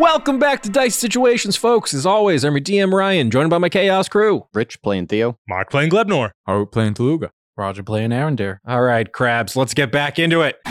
Welcome back to Dice Situations, folks. As always, I'm your DM, Ryan, joined by my Chaos crew. Rich playing Theo. Mark playing Glebnor. Harwood playing Taluga. Roger playing Arendare. All right, crabs, let's get back into it.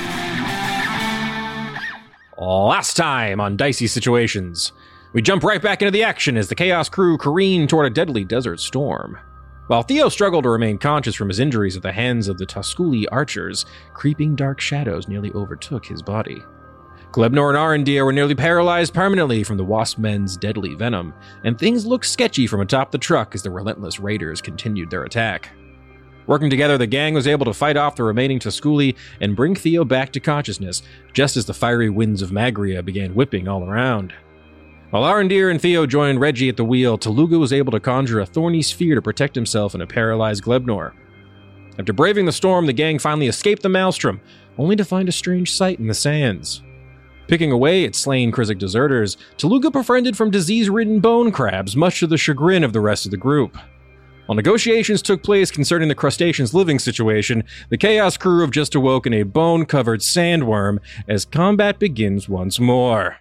Last time on Dicey Situations, we jump right back into the action as the Chaos crew careen toward a deadly desert storm. While Theo struggled to remain conscious from his injuries at the hands of the Tusculi archers, creeping dark shadows nearly overtook his body. Glebnor and Arendir were nearly paralyzed permanently from the wasp men's deadly venom, and things looked sketchy from atop the truck as the relentless raiders continued their attack. Working together, the gang was able to fight off the remaining Tusculi and bring Theo back to consciousness, just as the fiery winds of Magria began whipping all around. While Arendir and Theo joined Reggie at the wheel, Taluga was able to conjure a thorny sphere to protect himself and a paralyzed Glebnor. After braving the storm, the gang finally escaped the maelstrom, only to find a strange sight in the sands. Picking away at slain Krizik deserters, Taluga befriended from disease-ridden bone crabs, much to the chagrin of the rest of the group. While negotiations took place concerning the crustacean's living situation, the Chaos crew have just awoken a bone-covered sandworm as combat begins once more.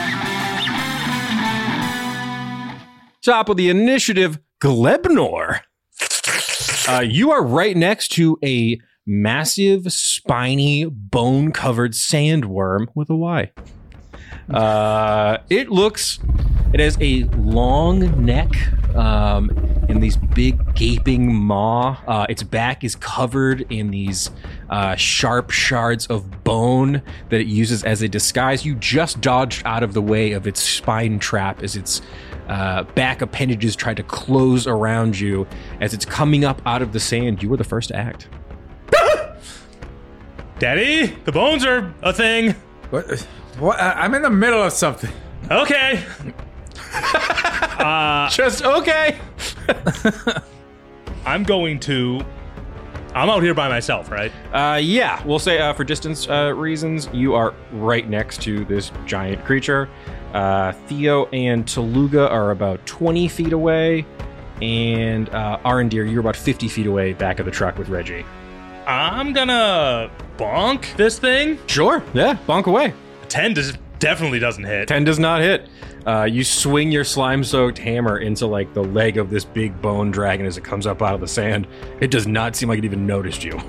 Top of the initiative, Glebnor. You are right next to a massive, spiny, bone-covered sandworm with a Y. It has a long neck and these big gaping maw. Its back is covered in these sharp shards of bone that it uses as a disguise. You just dodged out of the way of its spine trap as its back appendages tried to close around you. As it's coming up out of the sand, you were the first to act. Daddy, the bones are a thing. What? I'm in the middle of something. Okay. Just okay. I'm out here by myself, right? Yeah, we'll say for distance reasons, you are right next to this giant creature. Theo and Taluga are about 20 feet away, and Arendir, you're about 50 feet away back of the truck with Reggie. I'm gonna bonk this thing. Sure, yeah, bonk away. 10 definitely doesn't hit. 10 does not hit. You swing your slime-soaked hammer into like the leg of this big bone dragon as it comes up out of the sand. It does not seem like it even noticed you.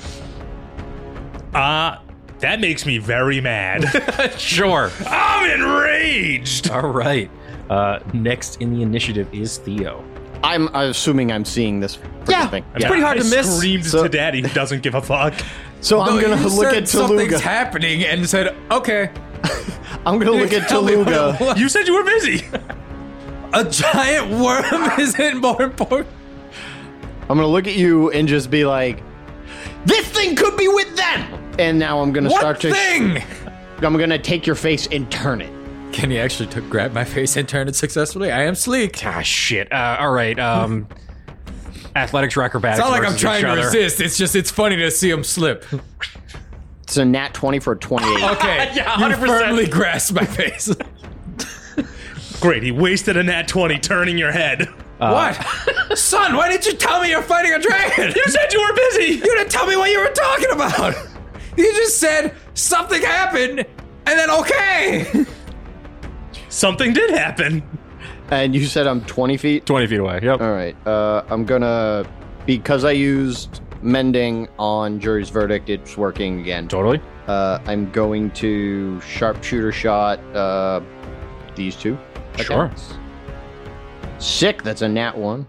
That makes me very mad. Sure. I'm enraged. All right. Next in the initiative is Theo. I'm assuming I'm seeing this thing. It's pretty hard to miss. Screamed to Daddy, who doesn't give a fuck. So I'm going to look at Something's Taluga. happening and said, okay. I'm going to look at Taluga. You said you were busy. A giant worm isn't more important. I'm going to look at you and just be like, this thing could be with them. And now I'm going to start to... What thing? I'm going to take your face and turn it. Can you actually grab my face and turn it successfully? I am sleek. Ah, shit. All right. Athletics or acrobatics. It's not like I'm versus trying each to other. resist. It's funny to see him slip. It's a nat 20 for a 28. Okay. Yeah, you 100%. firmly grasp my face. Great, he wasted a nat 20 turning your head. What? Son, why didn't you tell me you're fighting a dragon? You said you were busy. You didn't tell me what you were talking about. You just said something happened and then okay. Something did happen. And you said I'm 20 feet? 20 feet away, yep. All right. I'm going to... Because I used mending on jury's verdict, it's working again. Totally. I'm going to sharpshooter shot these two. Sure. accounts. Sick, that's a nat 1.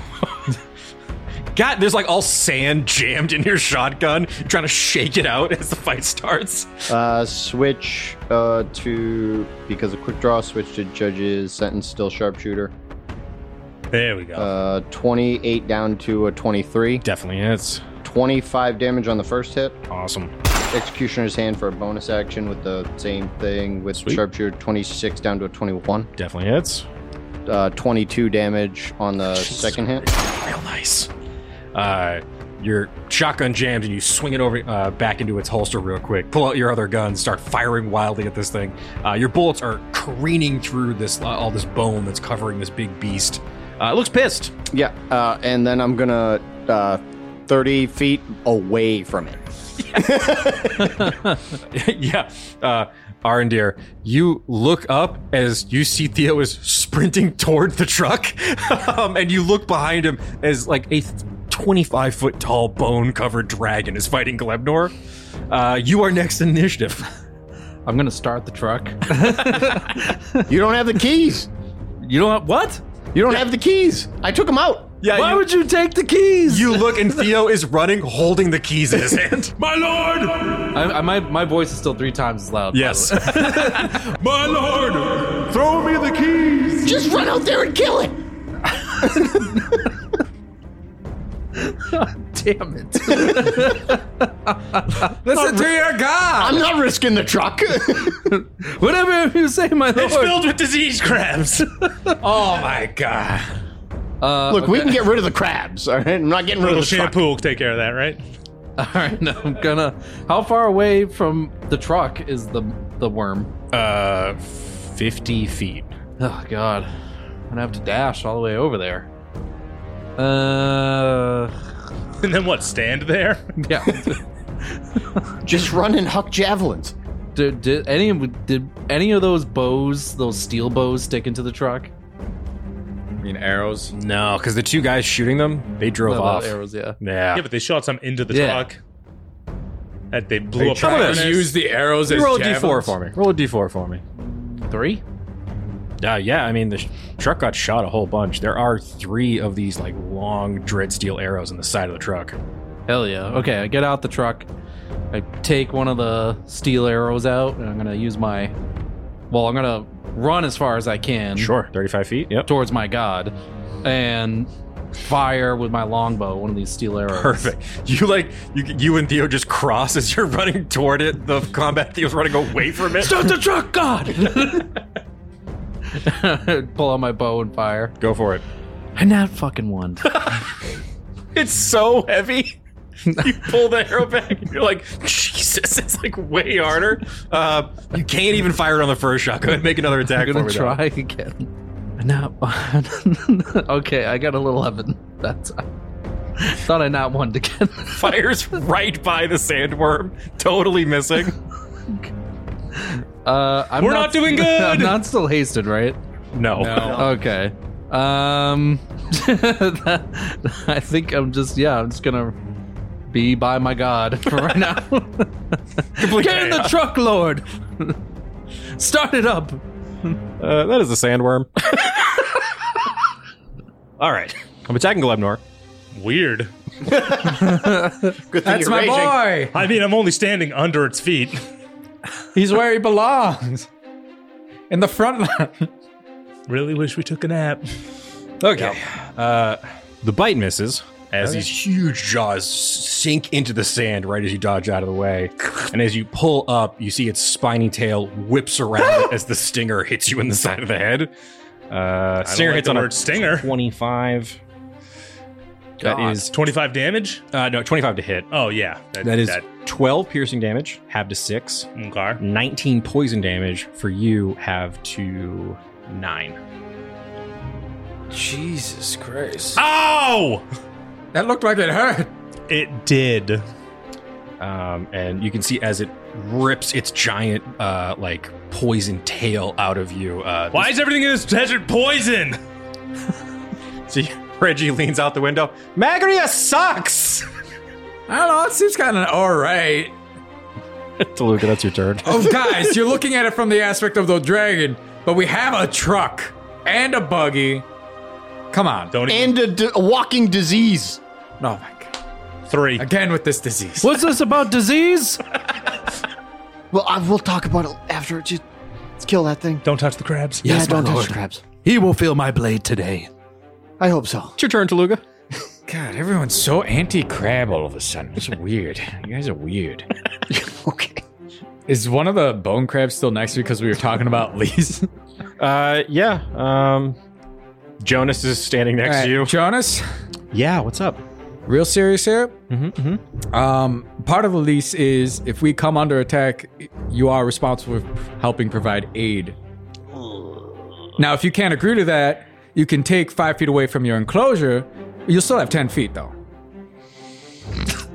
God, there's like all sand jammed in your shotgun. You're trying to shake it out as the fight starts. Switch to... Because of quick draw, switch to judge's sentence, still sharpshooter. There we go. 28 down to a 23. Definitely hits. 25 damage on the first hit. Awesome. Executioner's hand for a bonus action with the same thing with Sweet. sharpshooter. 26 down to a 21. Definitely hits. 22 damage on the second hit. Real nice. Your shotgun jams and you swing it over back into its holster real quick. Pull out your other gun, start firing wildly at this thing. Your bullets are careening through this all this bone that's covering this big beast. It looks pissed. Yeah, and then I'm gonna 30 feet away from it. Yeah. Arendir, you look up as you see Theo is sprinting toward the truck, and you look behind him as like a 25-foot tall bone-covered dragon is fighting Glebnor. You are next in initiative. I'm gonna start the truck. You don't have the keys. You don't what? You don't have the keys. I took them out. Yeah, Why would you take the keys? You look and Theo is running, holding the keys in his hand. My lord! My voice is still 3 times as loud. Yes. My lord! Throw me the keys! Just run out there and kill it. Damn it. Listen to your god. I'm not risking the truck. Whatever you say, my It's lord. filled with disease crabs. Oh my god. Look, we can get rid of the crabs. All right, I'm not getting rid Little of the truck. shampoo will take care of that, right? All right, no, I'm gonna. How far away from the truck is the worm? 50 feet. Oh god, I'm gonna have to dash all the way over there. And then what, stand there? Yeah. Just run and huck javelins. Did any of those bows, those steel bows, stick into the truck? I mean arrows. No, because the 2 guys shooting them, they drove No, off. the arrows, yeah. Yeah. Yeah, but they shot some into the Yeah. truck. That they blew up. How about the this? furnace. Use the arrows as Roll a javelins. d4 for me. Roll a d4 for me. 3? Yeah, I mean, the truck got shot a whole bunch. There are 3 of these, like, long dread steel arrows in the side of the truck. Hell yeah. Okay, I get out the truck. I take one of the steel arrows out, and I'm gonna use my. Well, I'm gonna run as far as I can. Sure, 35 feet, yep. Towards my god, and fire with my longbow one of these steel arrows. Perfect. You and Theo just cross as you're running toward it. The combat Theo's running away from it. Start the truck, God! Pull out my bow and fire. Go for it. And that fucking one. It's so heavy. You pull the arrow back and you're like, Jesus, it's like way harder. You can't even fire it on the first shot. Go ahead and make another attack I'm for gonna me. try again. Not okay, I got an 11. That's thought I not won again. Fires right by the sandworm, totally missing. We're not doing good! I'm not still hasted, right? No. Okay. I think I'm just gonna be by my god for right now. Get in the truck, Lord. Start it up. That is the sandworm. All right. I'm attacking Glebnor. Weird. Good thing That's you're my raging. boy. I mean, I'm only standing under its feet. He's where he belongs. In the front line. Really wish we took a nap. Okay. The bite misses as these huge jaws sink into the sand right as you dodge out of the way. And as you pull up, you see its spiny tail whips around as the stinger hits you in the side of the head. Stinger like hits the on word a stinger. 25. That is 25 damage? no, 25 to hit. Oh, yeah. That is 12 piercing damage, half to 6. Okay. 19 poison damage for you, have to 9. Jesus Christ. Ow! That looked like it hurt. It did. And you can see as it rips its giant, like, poison tail out of you. Why is everything in this desert poison? See, Reggie leans out the window. Magria sucks! I don't know. It seems kind of all right. Toluca, that's your turn. Oh, guys, you're looking at it from the aspect of the dragon, but we have a truck and a buggy. Come on. Don't even. And a walking disease. Oh, my God. 3. Again with this disease. What's this about disease? Well, we'll talk about it after. Just let's kill that thing. Don't touch the crabs. Yeah, Yes, my don't touch lord. the crabs. He will feel my blade today. I hope so. It's your turn, Toluca. God, everyone's so anti-crab all of a sudden. It's weird. You guys are weird. Okay. Is one of the bone crabs still next to you because we were talking about Lee's? Yeah. Jonas is standing next to you. Jonas, Yeah, what's up? real serious here. Mm-hmm. Part of the lease is if we come under attack, you are responsible for helping provide aid. Now, if you can't agree to that, you can take 5 feet away from your enclosure. You'll still have 10 feet, though.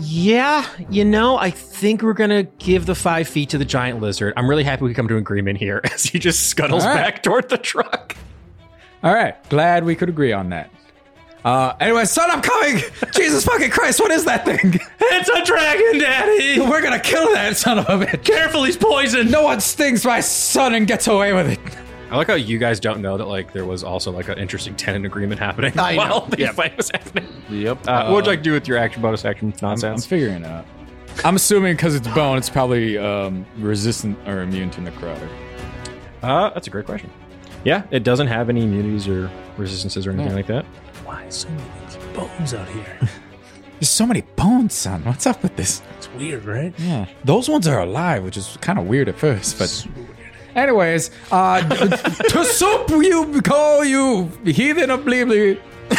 Yeah, I think we're gonna give the 5 feet to the giant lizard. I'm really happy we come to an agreement here as he just scuttles back toward the truck. All right, glad we could agree on that. Anyway, son, I'm coming! Jesus fucking Christ, what is that thing? It's a dragon, Daddy! We're gonna kill that son of a bitch. Careful, he's poisoned! No one stings my son and gets away with it. I like how you guys don't know that there was also an interesting tenant agreement happening I know. while the fight was happening. Yep. What would you like to do with your action bonus action I'm nonsense? figuring it out. I'm assuming because it's bone, it's probably resistant or immune to necrotic. That's a great question. Yeah, it doesn't have any immunities or resistances or anything like that. Why so many bones out here? There's so many bones, son. What's up with this? It's weird, right? Yeah, those ones are alive, which is kind of weird at first, but. Anyways, to soup you call you heathen of Bleebly.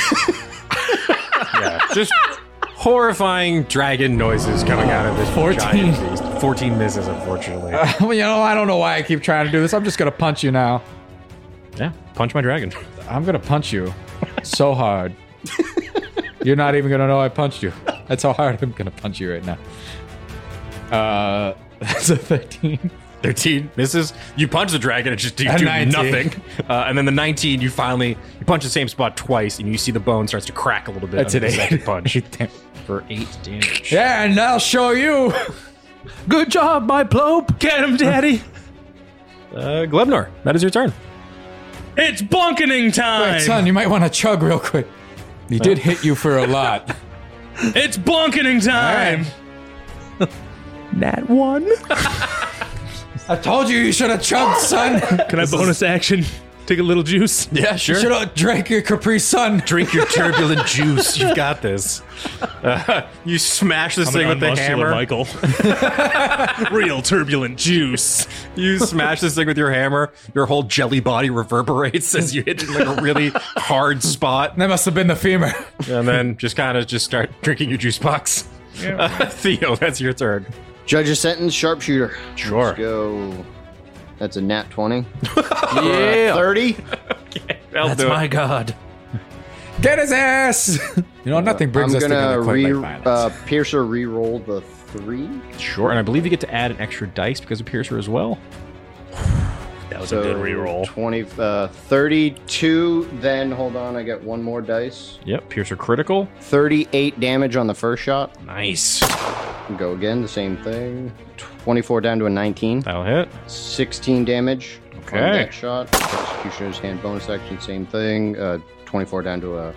Yeah, just horrifying dragon noises coming out of this 14. giant beast. 14 misses, unfortunately. Well, I don't know why I keep trying to do this. I'm just gonna punch you now. Yeah, punch my dragon. I'm gonna punch you so hard. You're not even gonna know I punched you. That's how hard I'm gonna punch you right now. That's a 13. 13 misses. You punch the dragon, it just you A do 19. nothing. And then the 19, you punch the same spot twice, and you see the bone starts to crack a little bit. That's under an the second 8. punch 8 damage. for 8 damage. Yeah, and I'll show you. Good job, my plope. Get him, Daddy! Glebnor, that is your turn. It's bunkening time! Wait, son, you might want to chug real quick. He did hit you for a lot. It's bunkening time! Nat 1. I told you should have chugged, son. Can I bonus action? Take a little juice? Yeah, You sure. should have drank your Capri Sun. Drink your turbulent juice. You've got this. You smash this thing with the hammer. Michael. Real turbulent juice. You smash this thing with your hammer. Your whole jelly body reverberates as you hit it in a really hard spot. That must have been the femur. And then just start drinking your juice box. Theo, that's your turn. Judge a sentence, sharpshooter. Sure. Let's go. That's a nat 20. Yeah. 30. That'll That's do it. my god. Get his ass. You know, nothing brings I'm us together gonna quite like violence. Piercer re-roll the 3. Sure, and I believe you get to add an extra dice because of Piercer as well. That was a good reroll. 32. Then hold on, I get one more dice. Yep, Piercer critical. 38 damage on the first shot. Nice. Go again, the same thing. 24 down to a 19. That'll hit. 16 damage Okay. on that shot. Executioner's hand bonus action, same thing. 24 down to a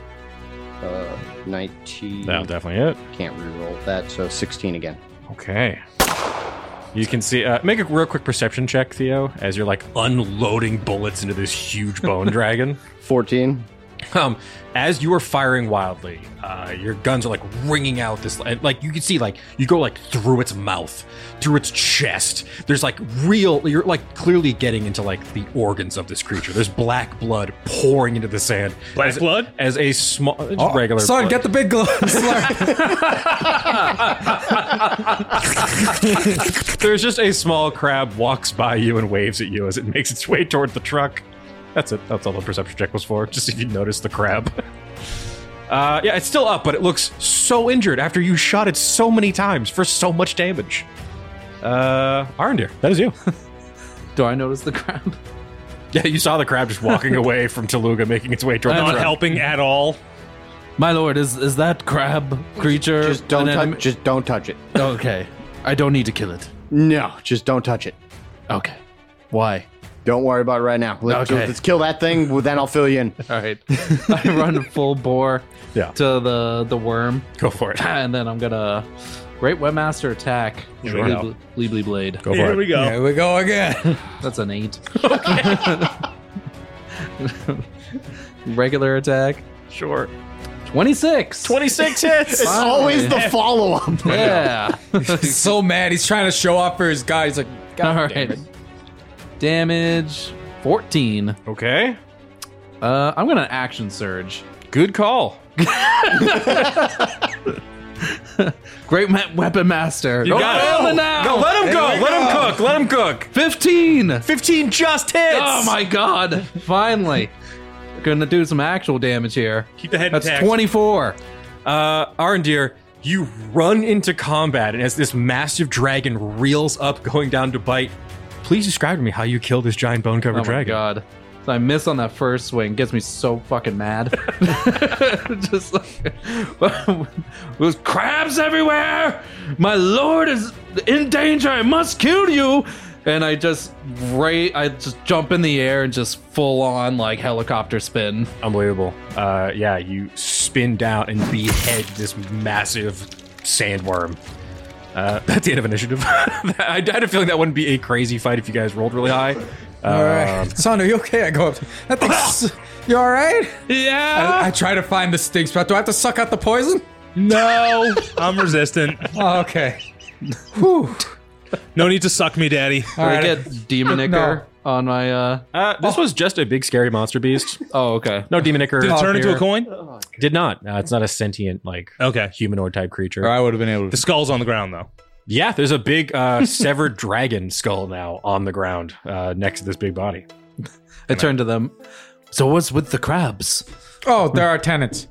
19. That'll definitely hit. Can't re-roll that, so 16 again. Okay. You can see, make a real quick perception check, Theo, as you're unloading bullets into this huge bone dragon. 14. As you are firing wildly, your guns are ringing out this, you can see you go through its mouth, through its chest. There's you're clearly getting into the organs of this creature. There's black blood pouring into the sand. Black blood? As a small, regular Son, blood. get the big gloves. There's just a small crab walks by you and waves at you as it makes its way toward the truck. That's it. That's all the perception check was for. Just if you notice the crab. Yeah, it's still up, but it looks so injured after you shot it so many times for so much damage. Arendir, that is you. Do I notice the crab? Yeah, you saw the crab just walking away from Taluga, making its way toward the Not truck. helping at all. My lord, is that crab creature Just don't an touch. enemy? Just don't touch it. Okay. I don't need to kill it. No, just don't touch it. Okay. Why? Don't worry about it right now. Okay. Let's kill that thing. Well, then I'll fill you in. All right. I run full bore Yeah. to the worm, Go for it. and then I'm gonna Great Webmaster attack. Sure. Bleebly Blade. Go for Here it. we go. Here we go again. That's an 8. Regular attack. Sure. 26. 26 hits! It's always the follow-up. Yeah. He's so mad. He's trying to show off for his guy. He's like, God All damn right. it. Damage 14. Okay. I'm gonna action surge. Good call. Great Weapon Master. You got it. Now. No, let him go. Let him cook. Let him cook. 15. 15 just hits. Oh my god. Finally. We're gonna do some actual damage here. Keep the head That's intact. 24. Arendir, You run into combat, and as this massive dragon reels up, going down to bite, please describe to me how you kill this giant bone-covered Oh my dragon. god. So I miss on that first swing. Gets me so fucking mad. Just like there's crabs everywhere. My lord is in danger. I must kill you. And I just jump in the air and just full on like helicopter spin. Unbelievable. Yeah, you spin down and behead this massive sandworm. That's the end of initiative. I had a feeling that wouldn't be a crazy fight if you guys rolled really high. All right, son, are you okay? I go up. That thing's, you all right? Yeah. I try to find the stink spot. Do I have to suck out the poison? No, I'm resistant. Oh, okay. Whew. No need to suck me, daddy. Did I get Demonicker on my This was just a big scary monster beast. Oh, okay. No demonicker. Did it turn into here. a coin? Did not. It's not a sentient, like, Okay. humanoid type creature. Or I would have been able The to. skull's on the ground, though. Yeah, there's a big severed dragon skull now on the ground next to this big body. I turned to them. So what's with the crabs? Oh, there are tenants.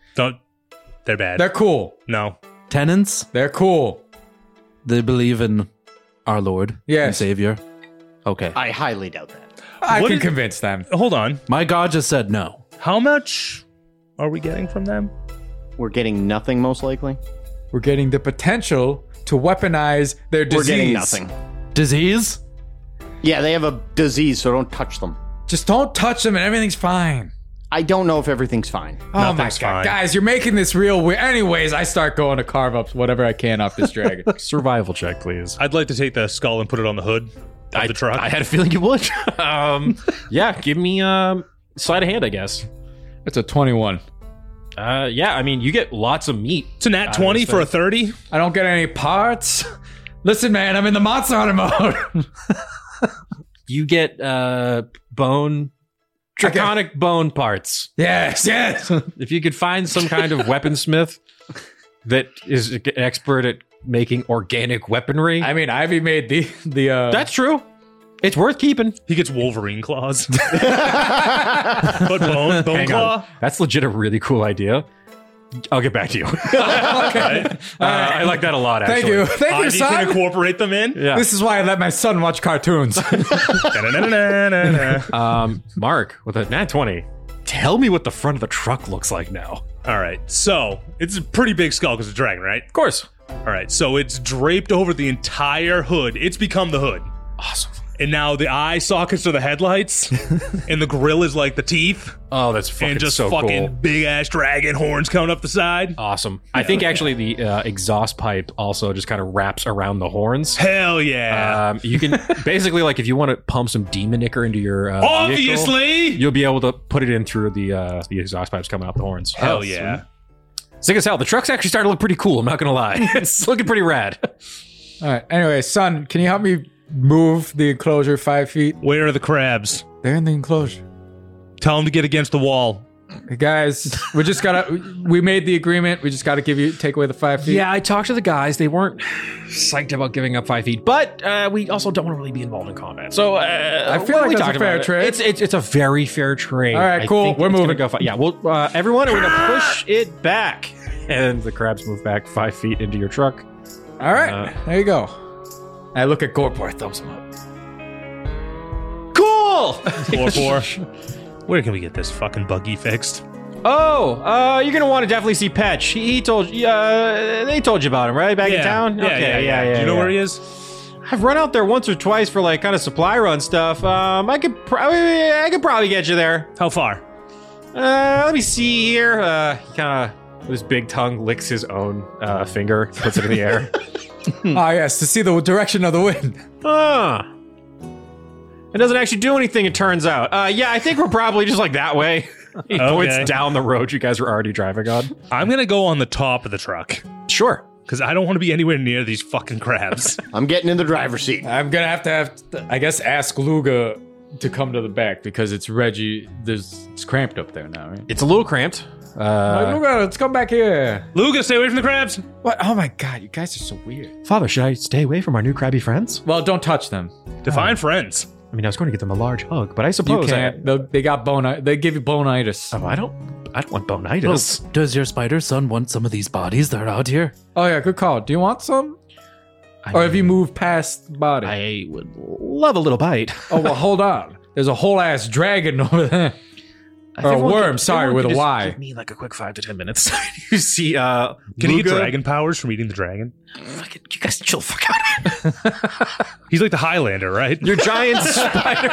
They're bad. They're cool. No. Tenants? They're cool. They believe in our Lord and Yes. Savior. Okay. I highly doubt that. I What can is- convince them. Hold on. My God just said no. How much are we getting from them? We're getting nothing, most likely. We're getting the potential to weaponize their disease. We're getting nothing. Disease? Yeah, they have a disease, so don't touch them. Just don't touch them and everything's fine. I don't know if everything's fine. Oh my Nothing's god, fine. guys, you're making this real weird. Anyways, I start going to carve up whatever I can off this dragon. Survival check, please. I'd like to take the skull and put it on the hood of the truck. I had a feeling you would. Yeah, give me sleight of hand, I guess. It's a 21. Yeah, I mean, you get lots of meat. It's a nat 20 for a 30. I don't get any parts. Listen, man, I'm in the monster hunter mode. You get draconic bone parts. yes. If you could find some kind of weaponsmith that is an expert at making organic weaponry, I mean, Ivy made the that's true. It's worth keeping. He gets Wolverine claws. But bone Hang claw? on. That's legit a really cool idea. I'll get back to you. Right? I like that a lot, Thank actually. you. Thank you, Ivy can son. incorporate them in. Yeah. This is why I let my son watch cartoons. Da-na-na-na-na-na. Mark, with a nat 20, tell me what the front of the truck looks like now. All right. So it's a pretty big skull because it's a dragon, right? Of course. All right. So it's draped over the entire hood. It's become the hood. Awesome. And now the eye sockets are the headlights, and the grill is like the teeth, Oh, that's fucking and just so fucking cool. big ass dragon horns coming up the side. Awesome. I think actually the exhaust pipe also just kind of wraps around the horns. Hell yeah! You can basically, like, if you want to pump some demonicker into your vehicle, Obviously. you'll be able to put it in through the exhaust pipes coming out the horns. Hell yeah! Sick as hell. The truck's actually starting to look pretty cool. I'm not gonna lie. It's looking pretty rad. All right. Anyway, son, can you help me move the enclosure 5 feet? Where are the crabs? They're in the enclosure. Tell them to get against the wall. Hey guys, we made the agreement. We just gotta take away the 5 feet. Yeah, I talked to the guys. They weren't psyched about giving up 5 feet, but we also don't want to really be involved in combat. So I feel like that's a fair trade. It's a very fair trade. All right, I cool. think We're it's gonna moving. Go yeah, well, everyone, we're gonna push it back, and the crabs move back 5 feet into your truck. All right. There you go. I look at Gorpor, thumbs him up. Cool. 4-4. Where can we get this fucking buggy fixed? You're gonna want to definitely see Petch. He told you. They told you about him, right? Back in town. Yeah. Do you know where he is? I've run out there once or twice for like kind of supply run stuff. I could probably get you there. How far? Let me see here. He kind of, with his big tongue, licks his own finger, puts it in the air. Ah, yes, to see the direction of the wind. It doesn't actually do anything, it turns out. Yeah, I think we're probably just like that way. He points down the road you guys were already driving on. I'm gonna go on the top of the truck Sure. because I don't want to be anywhere near these fucking crabs. I'm getting in the driver's seat. I'm gonna have to I guess, ask Luga to come to the back because it's Reggie. It's cramped up there now, right? It's a little cramped. Luga, let's come back here. Luga, stay away from the crabs. What? Oh my god, you guys are so weird. Father, should I stay away from our new crabby friends? Well, don't touch them. Define friends. I mean, I was going to give them a large hug, but I You suppose can't. They got they give you bonitis. I don't. bonitis. Does your spider son want some of these bodies that are out here? Oh yeah, good call. Do you want some? Or have you moved past the body? I would love a little bite. Oh well, hold on. There's a whole ass dragon over there. Or a worm, sorry, with a Y. Give me like a quick 5 to 10 minutes. You see, Can he get Luga- dragon powers from eating the dragon? Fucking, you guys chill the fuck out. He's like the Highlander, right? Your giant spider.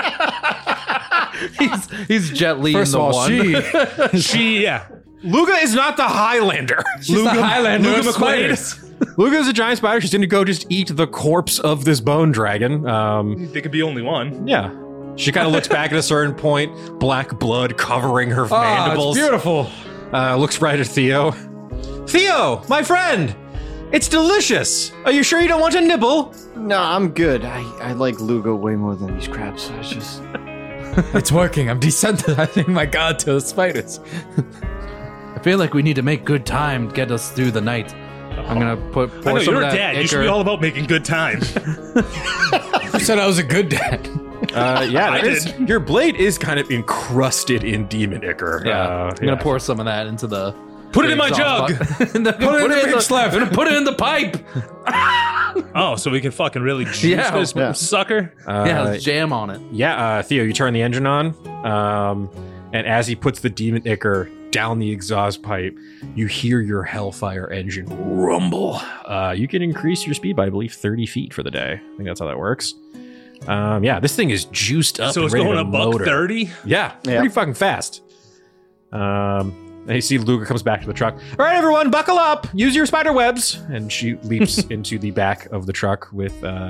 He's Jet Li First in of the all, one. Yeah. Luga is not the Highlander. she's the Highlander Luga of McQuaid. spiders. Luga is a giant spider. She's going to go just eat the corpse of this bone dragon. There could be only one. Yeah. She kind of looks back at a certain point, black blood covering her Ah, mandibles. it's beautiful. Looks right at Theo. Theo, my friend! It's delicious! Are you sure you don't want a nibble? No, I'm good. I like Luga way more than these crabs. So it's just It's working. I'm desensitizing my god to the spiders. I feel like we need to make good time to get us through the night. I'm gonna pour I know, some you're of a that dad. You should be ichor. all about making good time. You said I was a good dad. Yeah, I there is- did. your blade is kind of encrusted in demon ichor. Yeah, I'm gonna pour some of that into the. Put it in my exhaust jug. pipe. put it in the big slab. I'm gonna put it in the pipe. Oh, so we can fucking really juice Yeah. this Yeah. sucker? Yeah, let's jam on it. Theo, you turn the engine on, and as he puts the demon ichor down the exhaust pipe, you hear your Hellfire engine rumble. You can increase your speed by, I believe, 30 feet for the day. I think that's how that works. This thing is juiced up. So and it's ready going to a buck motor. 30? Yeah, pretty fucking fast. And you see Luga comes back to the truck. All right, everyone, buckle up. Use your spider webs. And she leaps into the back of the truck with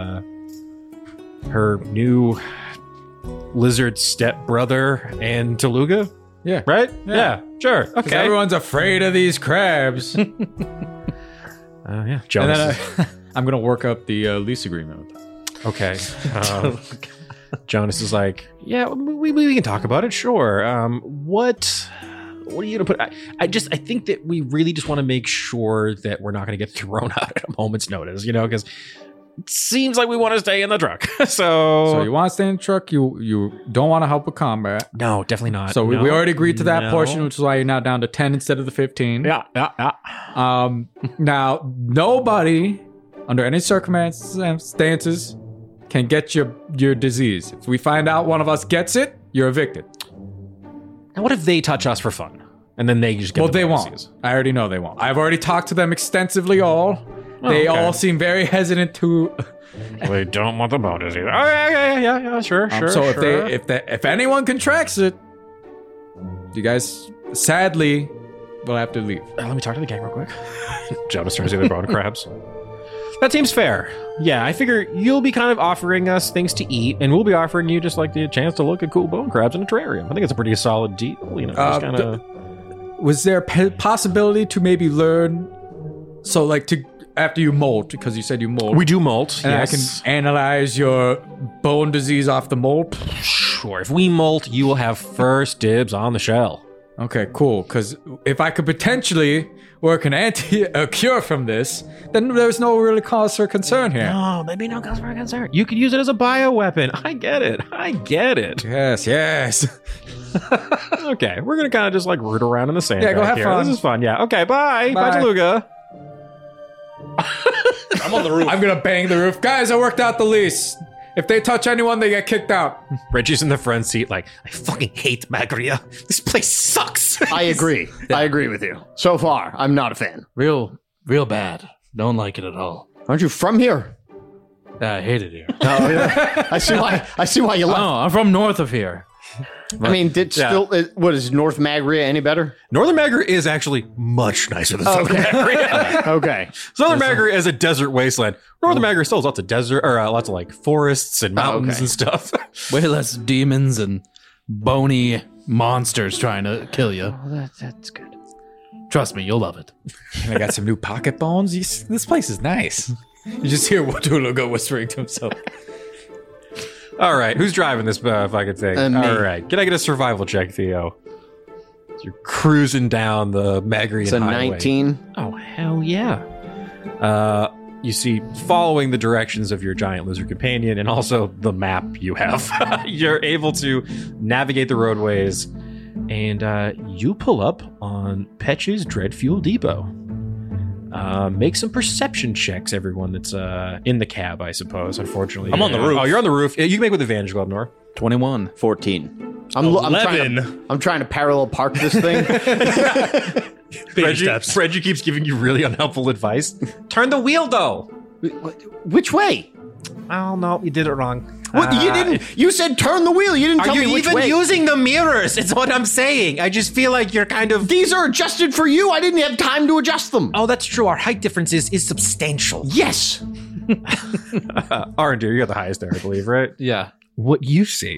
her new lizard stepbrother and Taluga. Yeah. Right? Yeah, sure. Because Okay. everyone's afraid of these crabs. And Jonas. then is- I'm going to work up the lease agreement with them. Okay. Jonas is like, yeah, we can talk about it. Sure. What are you gonna put? I think that we really just want to make sure that we're not gonna get thrown out at a moment's notice, because it seems like we want to stay in the truck. So you want to stay in the truck? You don't want to help with combat. no, definitely not. So we No. already agreed to that No. portion, which is why you're now down to 10 instead of the 15. Yeah. Now, nobody, under any circumstances, can get your disease. If we find out one of us gets it, you're evicted. And what if they touch us for fun, and then they just get Well, the they bonuses? won't. I already know they won't. I've already talked to them extensively. They okay. all seem very hesitant to. They don't want the bonus either. Okay, yeah, sure. So if anyone contracts it, you guys sadly will have to leave. Let me talk to the gang real quick. Jonas turns to the bone crabs. That seems fair. Yeah, I figure you'll be kind of offering us things to eat, and we'll be offering you just like the chance to look at cool bone crabs in a terrarium. I think it's a pretty solid deal. Just kind of. Was there a possibility to maybe learn? So like to after you molt, because you said you molt. We do molt. And Yes. I can analyze your bone disease off the molt. Sure. If we molt, you will have first dibs on the shell. Okay, cool. Because if I could potentially work a cure from this, then there's no really cause for concern here. No, maybe no cause for concern. You could use it as a bioweapon. I get it. Yes. Okay, we're gonna kind of just like root around in the sand. Yeah, go back have here. fun. This is fun. Yeah. Okay. Bye. Bye, Bye. Taluga. I'm on the roof. I'm gonna bang the roof. Guys, I worked out the lease. If they touch anyone, they get kicked out. Reggie's in the front seat, like, I fucking hate Magria. This place sucks. I agree. I agree with you. So far, I'm not a fan. Real bad. Don't like it at all. Aren't you from here? I hate it here. Oh yeah. I see why you left. Oh, I'm from north of here. I mean, what is North Magria any better? Northern Magria is actually much nicer than Southern Magria. Okay. Southern Magria is a desert wasteland. Northern Magria still has lots of desert, or lots of like forests and mountains okay. and stuff. Way less demons and bony monsters trying to kill you. Oh, that's good. Trust me, you'll love it. And I got some new pocket bones. This place is nice. You just hear Watuluga whispering to himself. All right, who's driving this fucking thing? Me. All right, can I get a survival check, Theo? So you're cruising down the Magrian It's a highway. 19. Oh, hell yeah. You see, following the directions of your giant lizard companion and also the map you have, you're able to navigate the roadways and you pull up on Petch's Dread Fuel Depot. Make some perception checks, everyone that's in the cab, I suppose, unfortunately. I'm on the roof. Oh, you're on the roof. You can make with advantage, Glebnor. 21. 14. I'm 11. I'm trying to parallel park this thing. Baby steps. Reggie keeps giving you really unhelpful advice. Turn the wheel, though. Which way? Oh, no, you did it wrong. What, you didn't. You said turn the wheel. You didn't tell me which way. Are you even using the mirrors? It's what I'm saying. I just feel like you're kind of... These are adjusted for you. I didn't have time to adjust them. Oh, that's true. Our height difference is substantial. Yes. Arndir, you're the highest there, I believe, right? Yeah. What you see,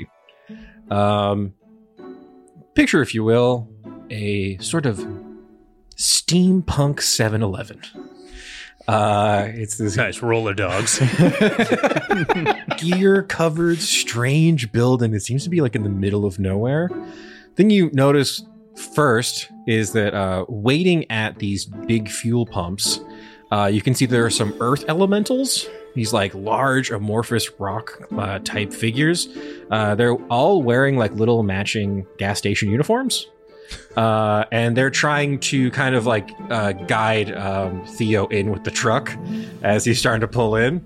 picture, if you will, a sort of steampunk 7-Eleven. It's this Nice roller dogs. gear-covered, strange building that seems to be like in the middle of nowhere. Thing you notice first is that waiting at these big fuel pumps, you can see there are some earth elementals. These like large amorphous rock type figures. They're all wearing like little matching gas station uniforms. And they're trying to kind of like guide Theo in with the truck as he's starting to pull in.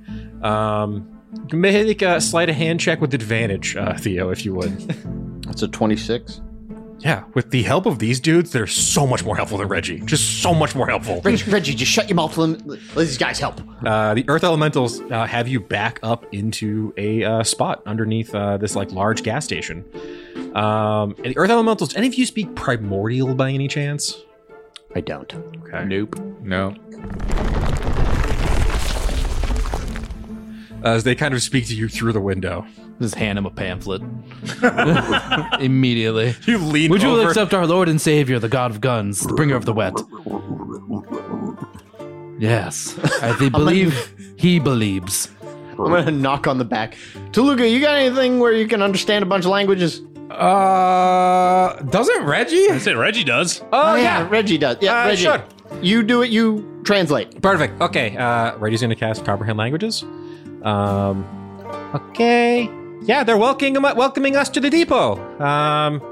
Make a sleight of hand check with advantage, Theo, if you would. That's a 26. Yeah, with the help of these dudes, they're so much more helpful than Reggie. Just so much more helpful. Reggie, just shut your mouth. Let these guys help. The Earth Elementals have you back up into a spot underneath this like large gas station. And the Earth Elementals, do any of you speak Primordial by any chance? I don't. Okay. Nope. No. As they kind of speak to you through the window. Just hand him a pamphlet. Immediately. You lean Would you over. accept our Lord and Savior, the God of guns, the bringer of the wet? Yes. I believe he believes. I'm going to knock on the back. Toluca, you got anything where you can understand a bunch of languages? Doesn't Reggie? I say Reggie does. Oh, yeah. Reggie does. Yeah, Reggie. Sure. You do it, you translate. Perfect. Okay. Reggie's going to cast Comprehend Languages. Okay. Yeah, they're welcoming us to the depot. Kind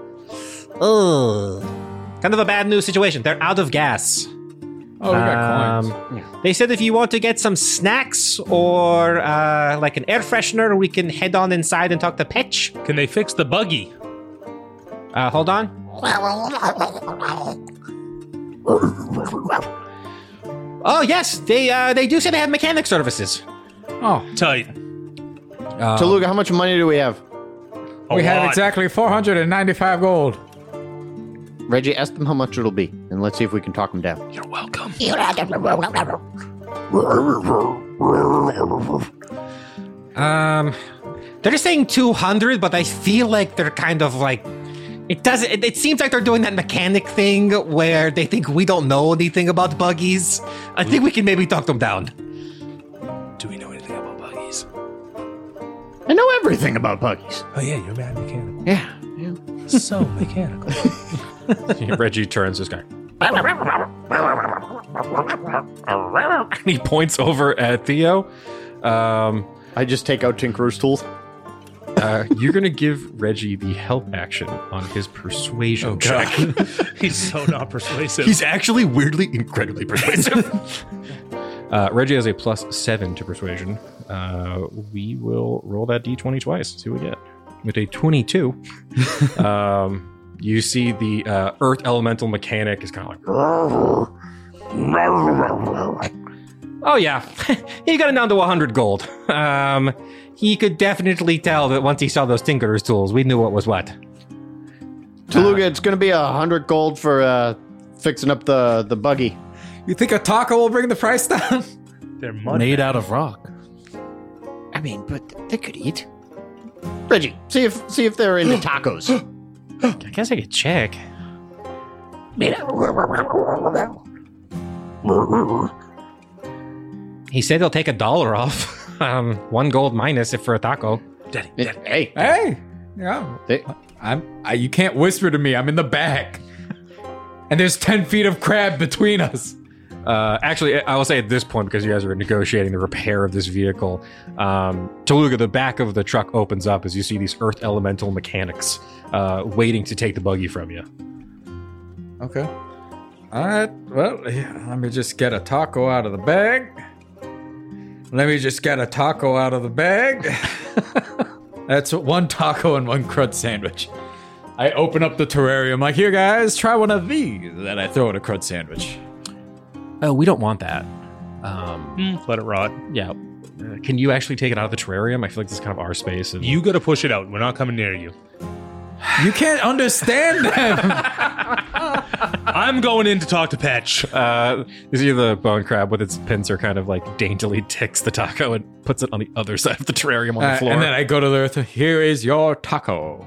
of a bad news situation. They're out of gas. Oh, we got coins. They said if you want to get some snacks or like an air freshener, we can head on inside and talk to Petch. Can they fix the buggy? Hold on. Oh yes, they do say they have mechanic services. Oh, Tight. Toluca, how much money do we have? we have exactly 495 gold. Reggie, ask them how much it'll be, and let's see if we can talk them down. You're welcome. They're just saying 200, but I feel like they're kind of like it seems like they're doing that mechanic thing where they think we don't know anything about buggies. I think we can maybe talk them down. Do we know anything about buggies? I know everything about buggies. Oh yeah, you're mad mechanical. Yeah. So mechanical. Reggie turns this guy. And he points over at Theo. I just take out Tinkerer's tools. You're going to give Reggie the help action on his persuasion check. He's so not persuasive. He's actually weirdly incredibly persuasive. Reggie has a +7 to persuasion. We will roll that d20 twice. See what we get. With a 22, you see the Earth Elemental mechanic is kind of like... Oh yeah, he got it down to 100 gold. He could definitely tell that once he saw those Tinkerer's tools, we knew what was what. Toluca, it's going to be 100 gold for fixing up the buggy. You think a taco will bring the price down? They're mud Made out of rock. I mean, but they could eat. Reggie, see if they're into tacos. I guess I could check. He said he'll take $1 off. 1 gold minus if for a taco. Daddy. Hey, Hey, yeah. You can't whisper to me. I'm in the back, and there's 10 feet of crab between us. Actually, I will say at this point, because you guys are negotiating the repair of this vehicle, Toluga, the back of the truck opens up as you see these earth elemental mechanics waiting to take the buggy from you. Okay. All right. Well, yeah, let me just get a taco out of the bag. That's one taco and one crud sandwich. I open up the terrarium like, here, guys, try one of these. And I throw in a crud sandwich. Oh, we don't want that. Let it rot. Yeah. Can you actually take it out of the terrarium? I feel like this is kind of our space. And You got to push it out. We're not coming near you. You can't understand them. I'm going in to talk to Petch. you see the bone crab with its pincer kind of like daintily ticks the taco and puts it on the other side of the terrarium on the floor. And then I go to the earth. Here is your taco.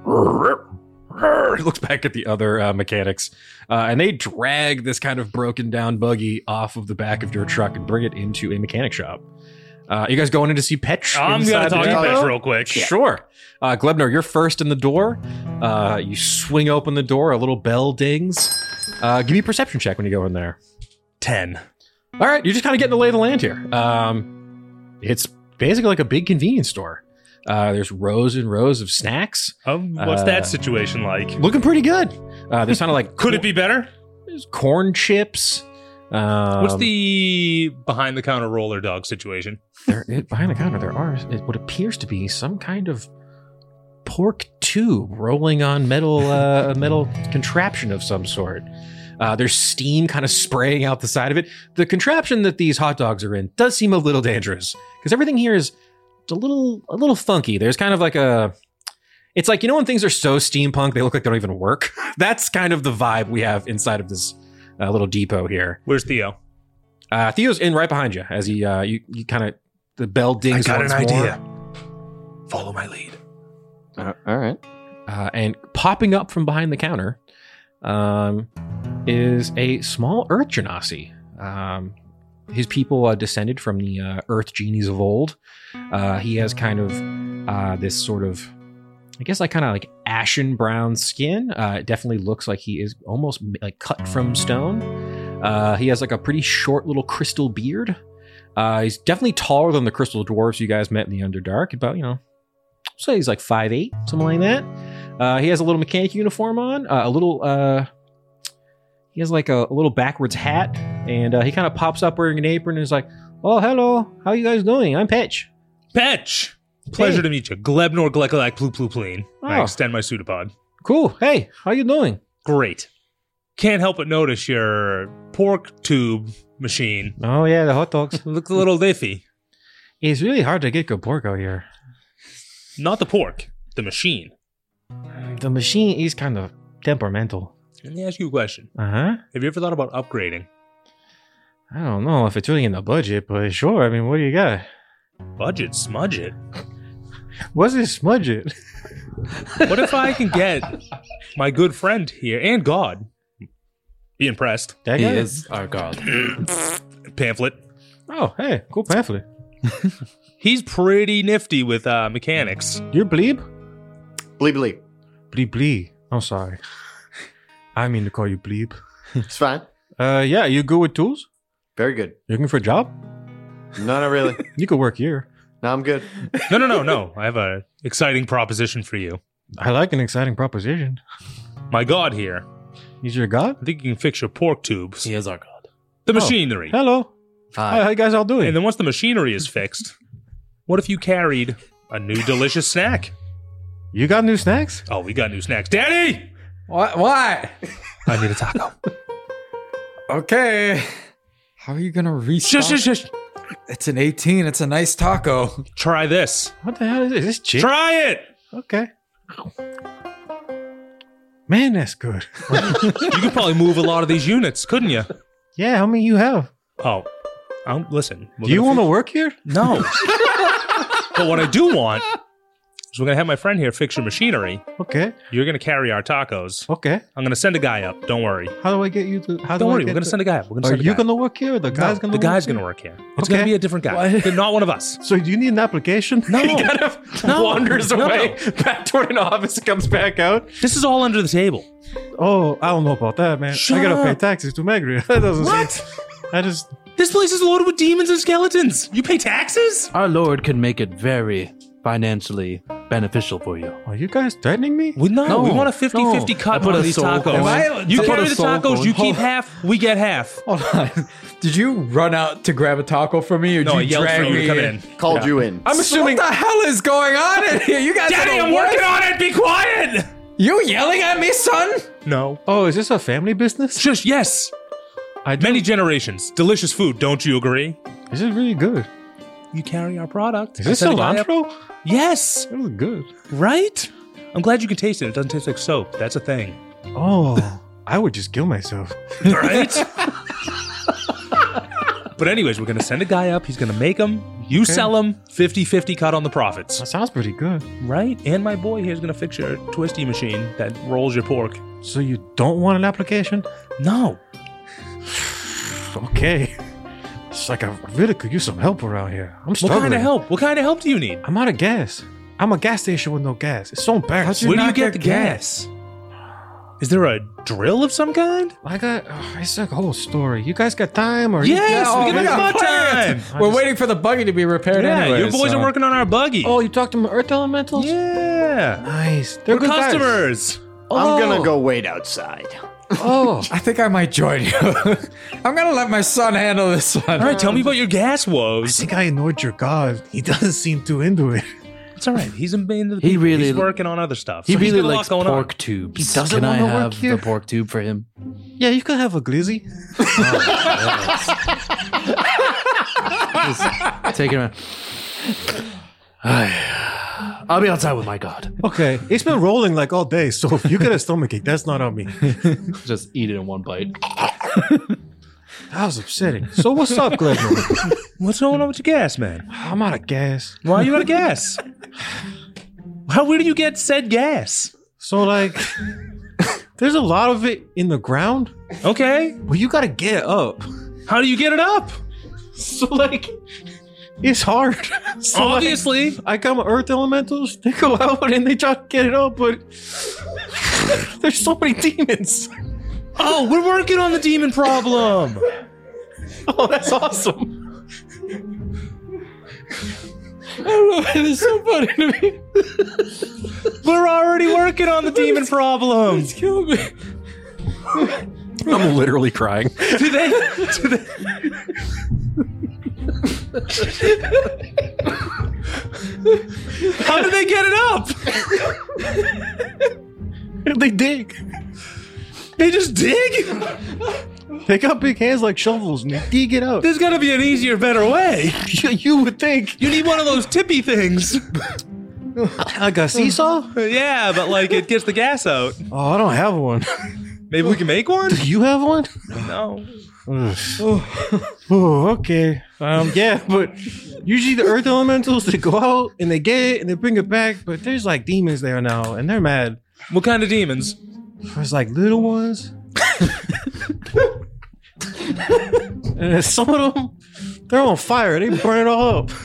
He looks back at the other mechanics, and they drag this kind of broken down buggy off of the back of your truck and bring it into a mechanic shop. You guys going in to see Petch? I'm going to talk to Petch real quick. Sure. Glebner, you're first in the door. You swing open the door. A little bell dings. Give me a perception check when you go in there. 10. All right, you're just kind of getting the lay of the land here. It's basically like a big convenience store. There's rows and rows of snacks. What's that situation like? Looking pretty good. There's kind of like... Could it be better? There's corn chips. What's the behind-the-counter roller dog situation? Behind the counter, there are what appears to be some kind of pork tube rolling on a metal contraption of some sort. There's steam kind of spraying out the side of it. The contraption that these hot dogs are in does seem a little dangerous because everything here is a little funky. There's kind of like it's like, when things are so steampunk, they look like they don't even work. That's kind of the vibe we have inside of this little depot here. Where's Theo? Theo's in right behind you as you kind of, the bell dings once more. idea. Follow my lead. All right. And popping up from behind the counter is a small Earth Genasi. His people descended from the Earth genies of old. He has kind of this sort of, I guess, like kind of like ashen brown skin. It definitely looks like he is almost like cut from stone. He has like a pretty short little crystal beard. He's definitely taller than the crystal dwarves you guys met in the Underdark. About, say he's like 5'8", something like that. He has a little mechanic uniform on, he has like a little backwards hat, and he kind of pops up wearing an apron and is like, "Oh, hello, how you guys doing? I'm Petch." Petch! Pleasure Hey. to meet you. Glebnor Glekalak Plu Plu Pleen. I Oh. extend my pseudopod. Cool. Hey, how you doing? Great. Can't help but notice your pork tube machine. Oh yeah, the hot dogs. Looks a little iffy. It's really hard to get good pork out here. Not the pork, the machine. The machine is kind of temperamental. Let me ask you a question. Uh-huh. Have you ever thought about upgrading? I don't know if it's really in the budget, but sure. I mean, what do you got? Budget, smudge it. What's this smudge it? What if I can get my good friend here and God? Be impressed. That He guy? is our god. Pamphlet. Oh, hey, cool pamphlet. He's pretty nifty with mechanics. You're Bleeb? Bleep bleep. Bleeb Blee. I'm sorry. I mean to call you Bleeb. It's fine. Yeah, you good with tools? Very good. You looking for a job? No, not really. You could work here. No, I'm good. No. I have an exciting proposition for you. I like an exciting proposition. My God here. He's your god? I think you can fix your pork tubes. He is our god. The machinery. Hello. Hi, how you guys all doing? And then once the machinery is fixed, what if you carried a new delicious snack? You got new snacks? Oh, we got new snacks. Daddy! What? I need a taco. Okay. How are you gonna restock? Shush. It's an 18. It's a nice taco. Try this. What the hell is this? Is this chick? Try it! Okay. Man, that's good. You could probably move a lot of these units, couldn't you? Yeah, how many you have? Oh, listen. Do you want to work here? No. But what I do want is we're going to have my friend here fix your machinery. Okay. You're going to carry our tacos. Okay. I'm going to send a guy up. Don't worry. How do I get you to? How Don't do worry. I We're going to send a guy up. We're going to Are send a you guy. going to work here? Or the guy's going to? The guy's going to work here. It's Okay. going to be a different guy. Not one of us. So do you need an application? No. He kind of No. wanders No. away back toward an office and comes back out. This is all under the table. Oh, I don't know about that, man. Shut I gotta pay up. taxes to Megri. That doesn't What? seem. This place is loaded with demons and skeletons. You pay taxes? Our Lord can make it very financially beneficial for you. Are you guys threatening me? We want a 50-50 I cut put on a these soul tacos. coin. You I put carry a the soul tacos, coin. you keep half, we get half. Hold on. Did you run out to grab a taco from me, or No, I did you yelled for drag you me to come in. Called you in. I'm assuming. What the hell is going on in here? You guys Daddy, are the I'm working worst. on it. Be quiet. You yelling at me, son? No. Oh, is this a family business? Shush, yes. Many generations. Delicious food, don't you agree? This is really good. You carry our product. Is this I sent a guy up- cilantro? Yes. It was good. Right? I'm glad you can taste it. It doesn't taste like soap. That's a thing. Oh, I would just kill myself. Right? But anyways, we're going to send a guy up. He's going to make them. You sell them. 50-50 cut on the profits. That sounds pretty good. Right? And my boy here's going to fix your twisty machine that rolls your pork. So you don't want an application? No. Okay. It's like I really could use some help around here. I'm What struggling. kind of help? What kind of help do you need? I'm out of gas. I'm a gas station with no gas. It's so embarrassing. Where do you not get get the gas? Is there a drill of some kind? I got. It's like a whole story. You guys got time or? Yes, oh, we we got got more time. We're waiting for the buggy to be repaired Yeah, anyway. your boys are working on our buggy. Oh, you talked to my Earth Elementals? Yeah. Nice. They're We're good guys. customers. I'm gonna go wait outside. Oh, I think I might join you. I'm gonna let my son handle this one. All right, tell me about your gas I woes. think I annoyed your god. He doesn't seem too into it. It's all right. He's into the He people. really- He's working on other stuff. He So he's really got a lot likes going pork on. tubes. He doesn't Can I wanna work have here? the pork tube for him? Yeah, you could have a glizzy. Just take it around. I'll be outside with my god. Okay, it's been rolling like all day, so if you get a stomachache, that's not on me. Just eat it in one bite. That was upsetting. So what's up, Glenn? What's going on with your gas, man? I'm out of gas. Why are you out of gas? Where do you get said gas? So like, there's a lot of it in the ground. Okay. Well, you gotta get up. How do you get it up? So like, it's hard. So, like, Obviously. I got my Earth Elementals. They go out and they try to get it up, but there's so many demons. Oh, we're working on the demon problem. Oh, that's awesome. I don't know. It's so funny to me. We're already working on the demon problem. Kill me. I'm literally crying. Do they? How did they get it up? They dig. They just dig? They got big hands like shovels and they dig it out. There's got to be an easier, better way. You would think. You need one of those tippy things. Like a seesaw? Yeah, but like it gets the gas out. Oh, I don't have one. Maybe we can make one? Do you have one? No. Oh, okay. Yeah, but usually the Earth Elementals, they go out and they get it and they bring it back, but there's like demons there now and they're mad. What kind of demons? There's like little ones. And some of them, they're on fire. They burn it all up.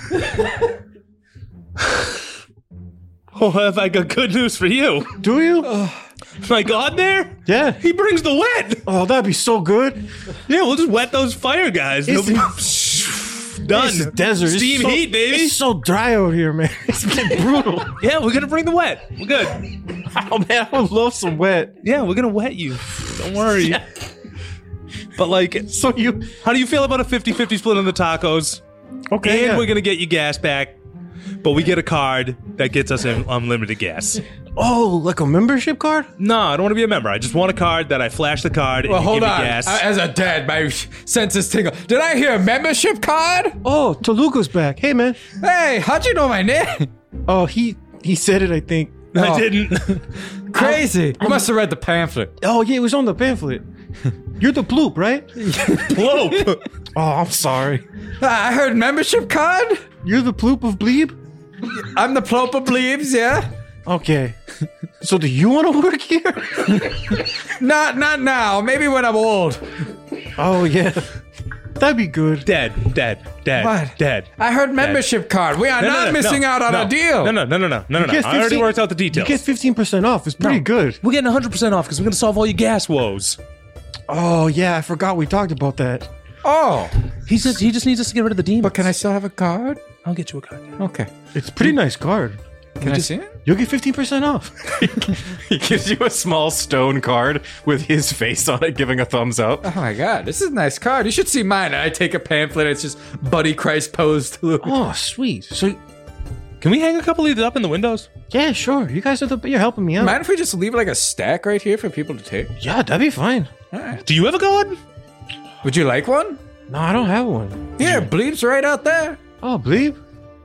Oh, have I got good news for you? Do you? My God there? Yeah. He brings the wet. Oh, that'd be so good. Yeah, we'll just wet those fire guys. It's Done. It's the desert. It's Steam so- heat, baby. It's so dry out here, man. It's been brutal. Yeah, we're gonna bring the wet. We're good. Oh, man, I would love some wet. Yeah, we're gonna wet you. Don't worry. But like, So you... how do you feel about a 50-50 split on the tacos? Okay, And yeah. we're gonna get you gas back, but we get a card that gets us unlimited gas. Oh, like a membership card? No, I don't want to be a member. I just want a card that I flash the card Well, and you hold give on. me gas. As a dad, my senses tingle. Did I hear a membership card? Oh, Toluca's back. Hey, man. Hey, how'd you know my name? Oh, he said it, I think. I didn't. Crazy. You must have read the pamphlet. Oh, yeah, it was on the pamphlet. You're the bloop, right? Bloop. Oh, I'm sorry. I heard membership card. You're the bloop of Bleeb? I'm the Plopa Bleebs, yeah? Okay. So do you want to work here? Not now. Maybe when I'm old. Oh, yeah. That'd be good. Dead. What? Dead. I heard membership card. We are not missing out on a deal. No. Get I already 15 worked out the You details. get 15% off. It's pretty good. We're getting 100% off because we're going to solve all your gas woes. Oh, yeah, I forgot we talked about that. Oh, He just needs us to get rid of the demons. but can I still have a card? I'll get you a card. Okay. It's a pretty nice card. Can I see it? You'll get 15% off. He gives you a small stone card with his face on it, giving a thumbs up. Oh my god, this is a nice card. You should see mine. I take a pamphlet. It's just Buddy Christ posed. Oh, sweet. So, Can we hang a couple of these up in the windows? Yeah, sure. You guys you're helping me out. Mind if we just leave like a stack right here for people to take? Yeah, that'd be fine. All right. Do you have a god? Would you like one? No, I don't have one. Here, Bleep's right out there. Oh, Bleep?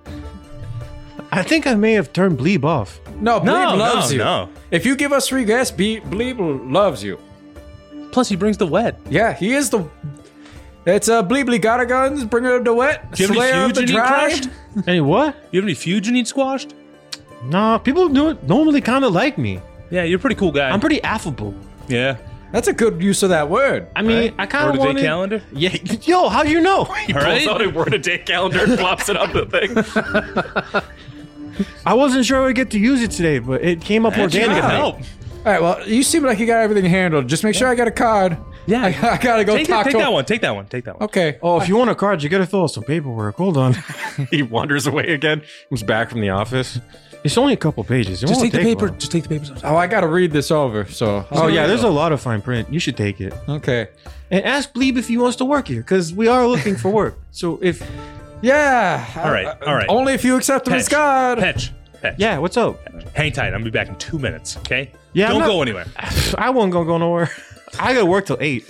I think I may have turned Bleep off. No, Bleep loves you. No. If you give us free gas, Bleep loves you. Plus, he brings the wet. Yeah, he is the. It's Bleebly Gotta Guns, bring her the wet. Do you have Slayer any of feuds the you need dry. crushed? Hey, what? You have any feuds you need squashed? Nah, people normally kind of like me. Yeah, you're a pretty cool guy. I'm pretty affable. yeah. That's a good use of that word. I mean, I kind Word of of want day calendar. Yeah, yo, how do you know? He All pulls right. out a word a day calendar and flops it on the thing. I wasn't sure I'd get to use it today, but it came up That organically. could help. All right, well, you seem like you got everything handled. Just make sure I got a card. Yeah. I gotta go Take talk to that him. one. Take that one. Take that one. Okay. Oh, if you want a card, you gotta fill out some paperwork. Hold on. He wanders away again. Comes back from the office. It's only a couple pages. It Just won't take the paper. long. Just take the papers. Oh, I gotta read this over. So. Oh, yeah, there's a lot of fine print. You should take it. Okay. And ask Bleep if he wants to work here, because we are looking for work. So if... Yeah. All right, all right. Only if you accept him as God. Petch. Yeah, what's up? Hang tight. I'm gonna be back in 2 minutes. Okay. Yeah, I'm Don't not- go anywhere. I won't go nowhere. I gotta work till 8.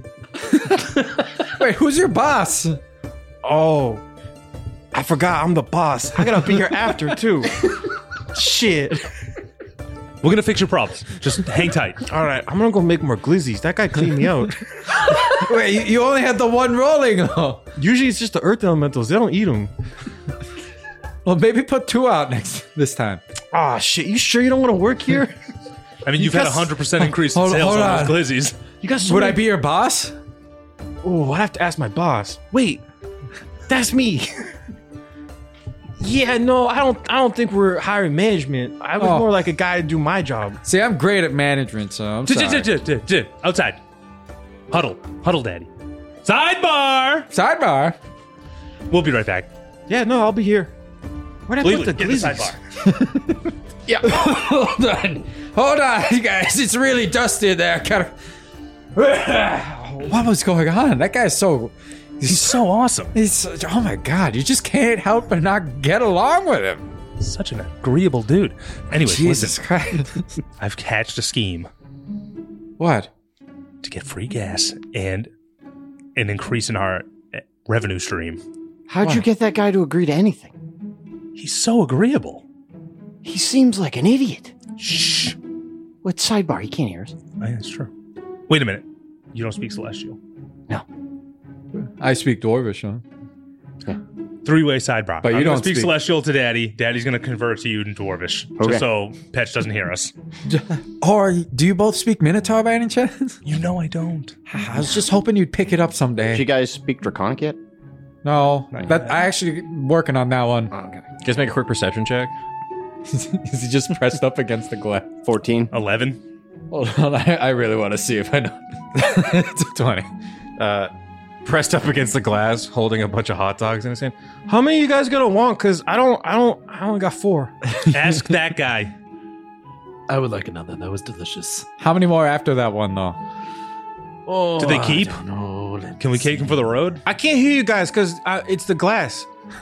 Wait, who's your boss? Oh, I forgot I'm the boss. I gotta be here after, too. Shit. We're gonna fix your problems. Just hang tight. All right, I'm gonna go make more glizzies. That guy cleaned me out. Wait, you only had the one rolling. Oh. Usually it's just the earth elementals. They don't eat them. Well, maybe put 2 out this time. Ah, shit. You sure you don't want to work here? I mean, you've had guys- 100% increase in Hold- sales hold on on. those glizzies. You got so Would I many- be your boss? Oh, I have to ask my boss. Wait, that's me. Yeah, no, I don't think we're hiring management. I was Oh. more like a guy to do my job. See, I'm great at management, so I'm sorry. Outside. Huddle, daddy. Sidebar. Sidebar. We'll be right back. Yeah, no, I'll be here. Where'd I put the Get the glizzies? sidebar. Yeah. Hold on, you guys. It's really dusty there. What was going on? That guy's so. He's so awesome. He's. Oh my god! You just can't help but not get along with him. Such an agreeable dude. Anyways, Jesus listen. Christ. I've hatched a scheme What? to get free gas and an increase in our revenue stream. How'd you get that guy to agree to anything? He's so agreeable. He seems like an idiot. Shh. What sidebar? He can't hear us. Oh, yeah, that's true. Wait a minute. You don't speak Celestial. No. I speak Dwarvish, huh? Three-way sidebar. But you I'm gonna don't speak speak- Celestial to Daddy. Daddy's gonna convert to you in Dwarvish, Okay. just so Petch doesn't hear us. Or do you both speak Minotaur by any chance? You know I don't. I was just hoping you'd pick it up Did you someday. guys speak Draconic yet? No, Not that yet. I actually working on that one. Oh, okay. You guys make a quick perception check. Is he just pressed up against the glass? 14. 11. Hold on, I really want to see if I know. It's a 20. Pressed up against the glass, holding a bunch of hot dogs in his hand. How many of you guys gonna want? Cause I only got 4. Ask that guy. I would like another. That was delicious. How many more after that one, though? Oh, Do they keep? I don't know. Let's Can we take him for the road? I can't hear you guys because it's the glass.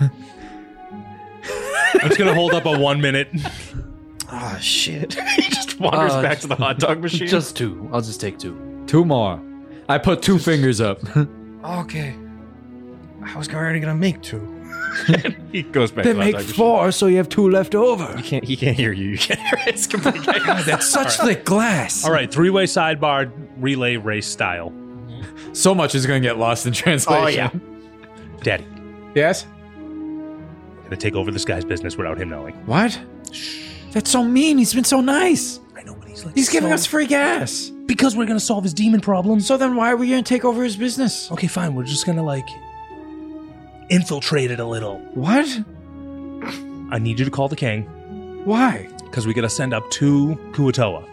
I'm just gonna hold up a 1 minute. Ah, shit. He just wanders back to the hot dog machine. Just 2. I'll just take 2. 2 more. I put 2 fingers up. Okay. I was already gonna make 2. he goes back Then to the hot make dog machine. 4 so you have 2 left over. He can't hear you. You can't hear it. It's complete chaos. That's such thick glass. All right, three-way sidebar relay race style. So much is going to get lost in translation. Oh, yeah. Daddy, Yes? gonna take over this guy's business without him knowing. What? That's so mean. He's been so nice. I know, but he's like He's giving us free gas. because we're gonna solve his demon problems. So then why are we going to take over his business? Okay, fine. We're just gonna like infiltrate it a little. What? I need you to call the king Why? because we gotta send up 2 Kuatoa.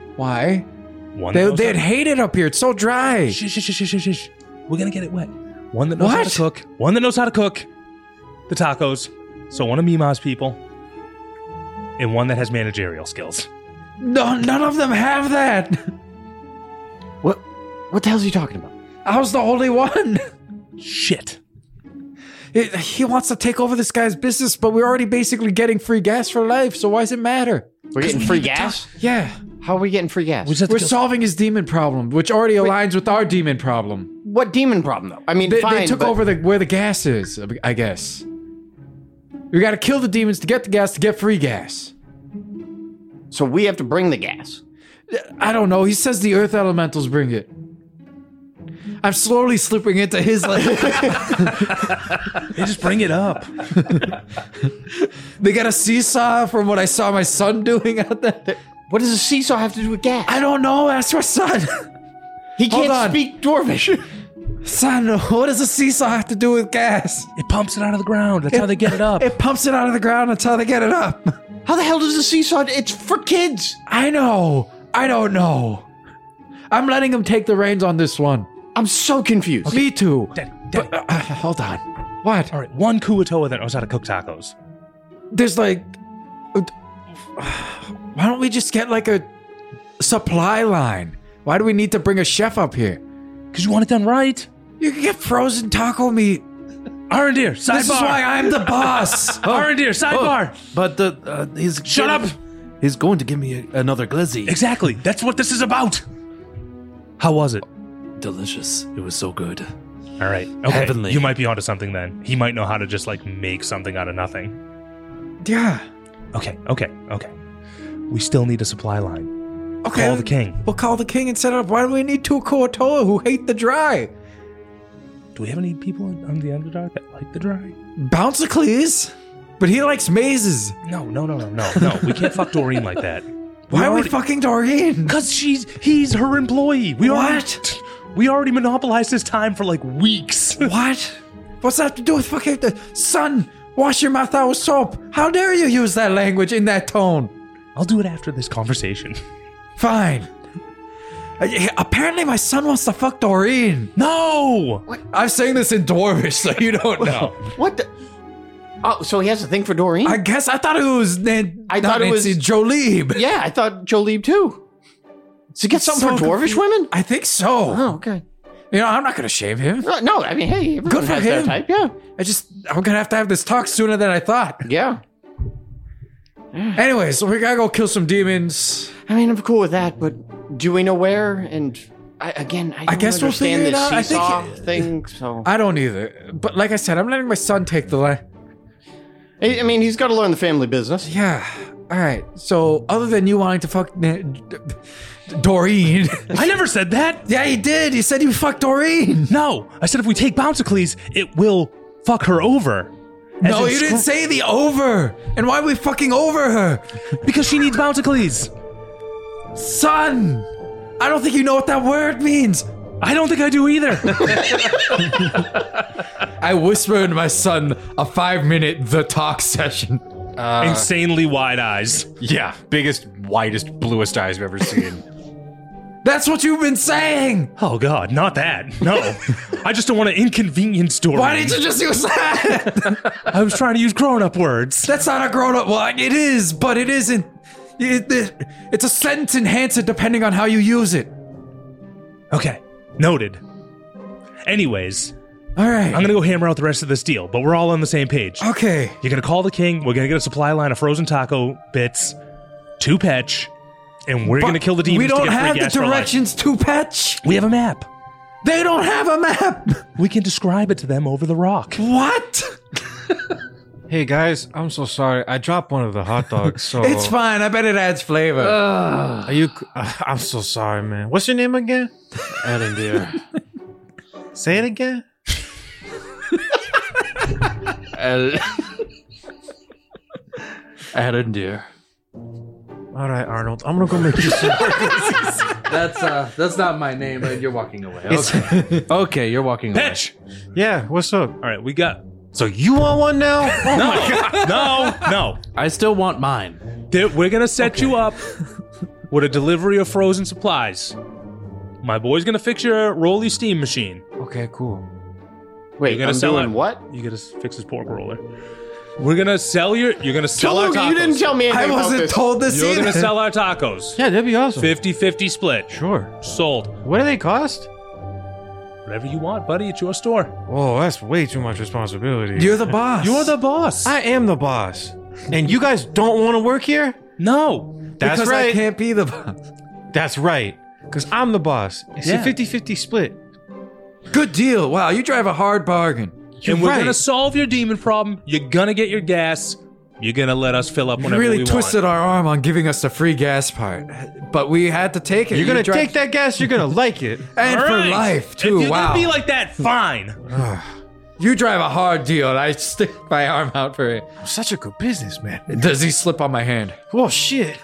Why? One. They'd goes up- hate it up here. It's so dry. Shh. We're gonna get it wet. One that knows how to cook. One that knows how to cook the tacos. So one of Mima's people. And one that has managerial skills. No, none of them have that. What the hell's he talking about? I was the only one. Shit. He wants to take over this guy's business, but we're already basically getting free gas for life, so why does it matter? We're getting free gas? Yeah. How are we getting free gas? We're solving his demon problem, which already aligns with our demon problem. What demon problem, though? I mean, They took over where the gas is, I guess. We gotta kill the demons to get the gas to get free gas. So we have to bring the gas. I don't know. He says the earth elementals bring it. I'm slowly slipping into his like. They just bring it up. They got a seesaw from what I saw my son doing out there. What does a seesaw have to do with gas? I don't know. Ask my son. He Hold can't on. speak Dwarvish. Son, what does a seesaw have to do with gas? It pumps it out of the ground. That's how they get it up. It pumps it out of the ground. That's how they get it up. How the hell does a seesaw? It's for kids. I know. I don't know. I'm letting him take the reins on this one. I'm so confused. Me too. Daddy. But, hold on. What? All right, one Kuatoa that knows how to cook tacos. There's like... Why don't we just get like a supply line? Why do we need to bring a chef up here? Because you want it done right. You can get frozen taco meat. Arendir, sidebar. This is why I'm the boss. Arendir, sidebar. But he's... Shut up. He's going to give me another glizzy. Exactly. That's what this is about. How was it? Delicious. It was so good. All right. Okay. Heavenly. You might be onto something then. He might know how to just like make something out of nothing. Yeah. Okay. We still need a supply line. Okay. Call the king. We'll call the king and set it up. Why do we need two Kuatoa who hate the dry? Do we have any people on the Underdark that like the dry? Bouncicles. But he likes mazes. No. We can't fuck Doreen like that. Why are we fucking Doreen? Because he's her employee. We already monopolized his time for like weeks. What? What's that have to do with fucking son? Wash your mouth out with soap. How dare you use that language in that tone? I'll do it after this conversation. Fine. Apparently my son wants to fuck Doreen. No! I'm saying this in Dwarvish, so you don't know. What the? Oh, so he has a thing for Doreen? I guess I thought it was I thought it was Jolib. Yeah, I thought Jolib too. Does he get something for dwarvish women? I think so. Oh, okay. You know, I'm not going to shame him. No, I mean, hey, everyone Good for has their him. type, yeah. I'm going to have this talk sooner than I thought. Yeah. Anyways, so we got to go kill some demons. I mean, I'm cool with that, but do we know where? And I don't guess we'll understand figure it this out. I think seesaw thing, so... I don't either. But like I said, I'm letting my son take the line. I mean, he's got to learn the family business. Yeah. All right. So, other than you wanting to fuck Doreen. I never said that. Yeah, he did. He said you fucked Doreen. No, I said if we take Bouncicles, it will fuck her over. No, you didn't say the over. And why are we fucking over her? Because she needs Bouncicles. Son, I don't think you know what that word means. I don't think I do either. I whispered to my son a 5-minute The Talk session. Insanely wide eyes. Yeah, biggest, widest, bluest eyes I've ever seen. That's what you've been saying. Oh God, not that. No, I just don't want to inconvenience Doreen. Why didn't you just use that? I was trying to use grown-up words. That's not a grown-up. Well, it is, but it isn't. It's a sentence enhancer depending on how you use it. Okay, noted. Anyways, all right. I'm gonna go hammer out the rest of this deal, but we're all on the same page. Okay. You're gonna call the king. We're gonna get a supply line of frozen taco bits, 2 Petch, and we're gonna kill the demons. We don't to get have free the gas for life. directions to Petch. We have a map. They don't have a map. We can describe it to them over the rock. What? Hey guys, I'm so sorry. I dropped one of the hot dogs, so It's fine. I bet it adds flavor. Are you? I'm so sorry, man. What's your name again? Arendir. Say it again. Arendir. All right, Arnold. I'm gonna go make you some. That's not my name, and you're walking away. Okay, okay, you're walking away. Petch. Yeah, what's up? All right, we got. So you want one now? Oh No, my God. no. I still want mine. We're gonna set you up with a delivery of frozen supplies. My boy's gonna fix your rolly steam machine. Okay, cool. Wait, You're gonna I'm sell doing it. what? You gotta fix his pork roller. We're gonna sell you're gonna sell our tacos. You didn't tell me anything I about wasn't this. told this You're either. gonna sell our tacos. Yeah, that'd be awesome. 50-50 split. Sure. Sold. What do they cost? Whatever you want, buddy. It's your store. Oh, that's way too much responsibility. You're the boss. You're the boss. I am the boss. And you guys don't want to work here? No. That's because right. I can't be the boss. That's right. Because I'm the boss. It's Yeah. a 50-50 split. Good deal. Wow, you drive a hard bargain. You're And we're right. gonna solve your demon problem. You're gonna get your gas. You're gonna let us fill up You whenever really we twisted want. our arm on giving us the free gas part, but we had to take it. You're going to drive- take that gas, you're going to like it. and All for right. life too. If you're Wow, gonna be like that, fine. you drive a hard deal, and I stick my arm out for it. I'm such a good businessman. Does he slip on my hand? Well, shit.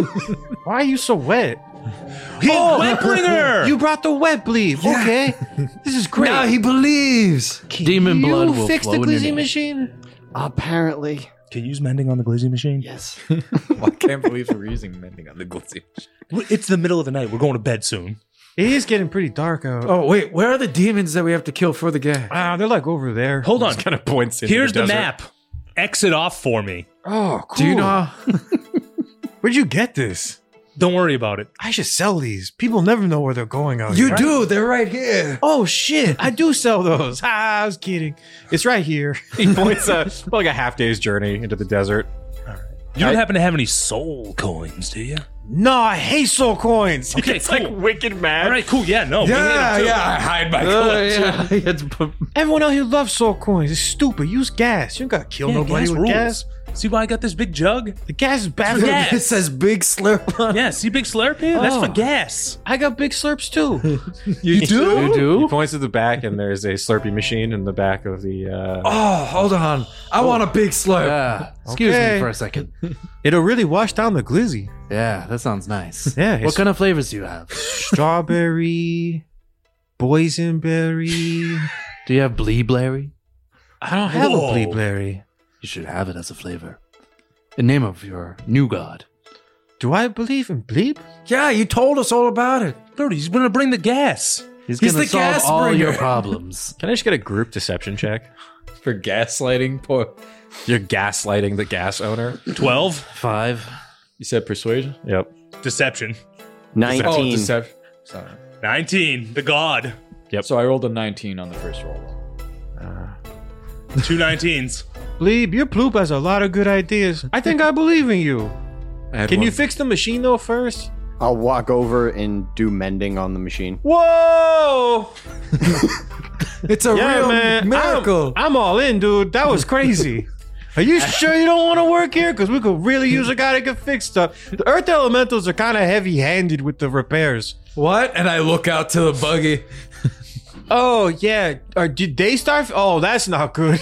Why are you so wet? He's wet bringer. You brought the wet bleed. Okay. This is great. Now he believes. Demon blood you will fix flow the in your glizzy name. machine? Apparently. Can you use mending on the glizzy machine? Yes. I can't believe we're using mending on the glizzy. It's the middle of the night. We're going to bed soon. It is getting pretty dark out. Oh wait, where are the demons that we have to kill for the gas? They're like over there. Hold on. Just kind of points into Here's the desert. map. Exit off for me. Oh, cool. Do you know? How- Where'd you get this? Don't worry about it. I should sell these. People never know where they're going out you here, right? do. They're right here. Oh shit! I do sell those. I was kidding. It's right here. He points like a half day's journey into the desert. You don't happen to have any soul coins, do you? No, I hate soul coins. Okay, it's cool. like wicked mad. All right, cool. Yeah, no. we hate 'em Yeah, too. yeah. I hide my Oh, coins. yeah. He had to put- Everyone out here loves soul coins. It's stupid. Use gas. You don't gotta kill Yeah, nobody gas with rules. gas. See why I got this big jug? The gas is bad for Yeah. It says big slurp on it. Yeah, see big slurp here? That's Oh. for gas. I got big slurps too. You do? You do? He points to the back, and there's a Slurpee machine in the back of the. Oh, hold on. I want a big slurp. Yeah. Excuse Okay. me for a second. It'll really wash down the glizzy. Yeah, that sounds nice. Yeah, What it's kind of flavors do you have? strawberry, boysenberry. Do you have Bleeberry? I don't have Whoa. a bleeberry. You should have it as a flavor. In name of your new god. Do I believe in bleep? Yeah, you told us all about it. Dude, he's gonna bring the gas. He's He's gonna the solve gas all bringer. your problems. Can I just get a group deception check? For gaslighting? Poor. You're gaslighting the gas owner. 12. 5. You said persuasion? Yep. Deception. 19. Oh, deception. Sorry. 19. The god. So I rolled a 19 on the first roll. 2 19s. Bleep, your ploop has a lot of good ideas. I think I believe in you. Can you fix the machine though first? I'll walk over and do mending on the machine. Whoa! It's a Yeah, real man. miracle. I'm all in, dude. That was crazy. Are you sure you don't want to work here? Because we could really use a guy that can fix stuff. The Earth Elementals are kind of heavy-handed with the repairs. What? And I look out to the buggy. Oh, yeah. Did they start? Oh, that's not good.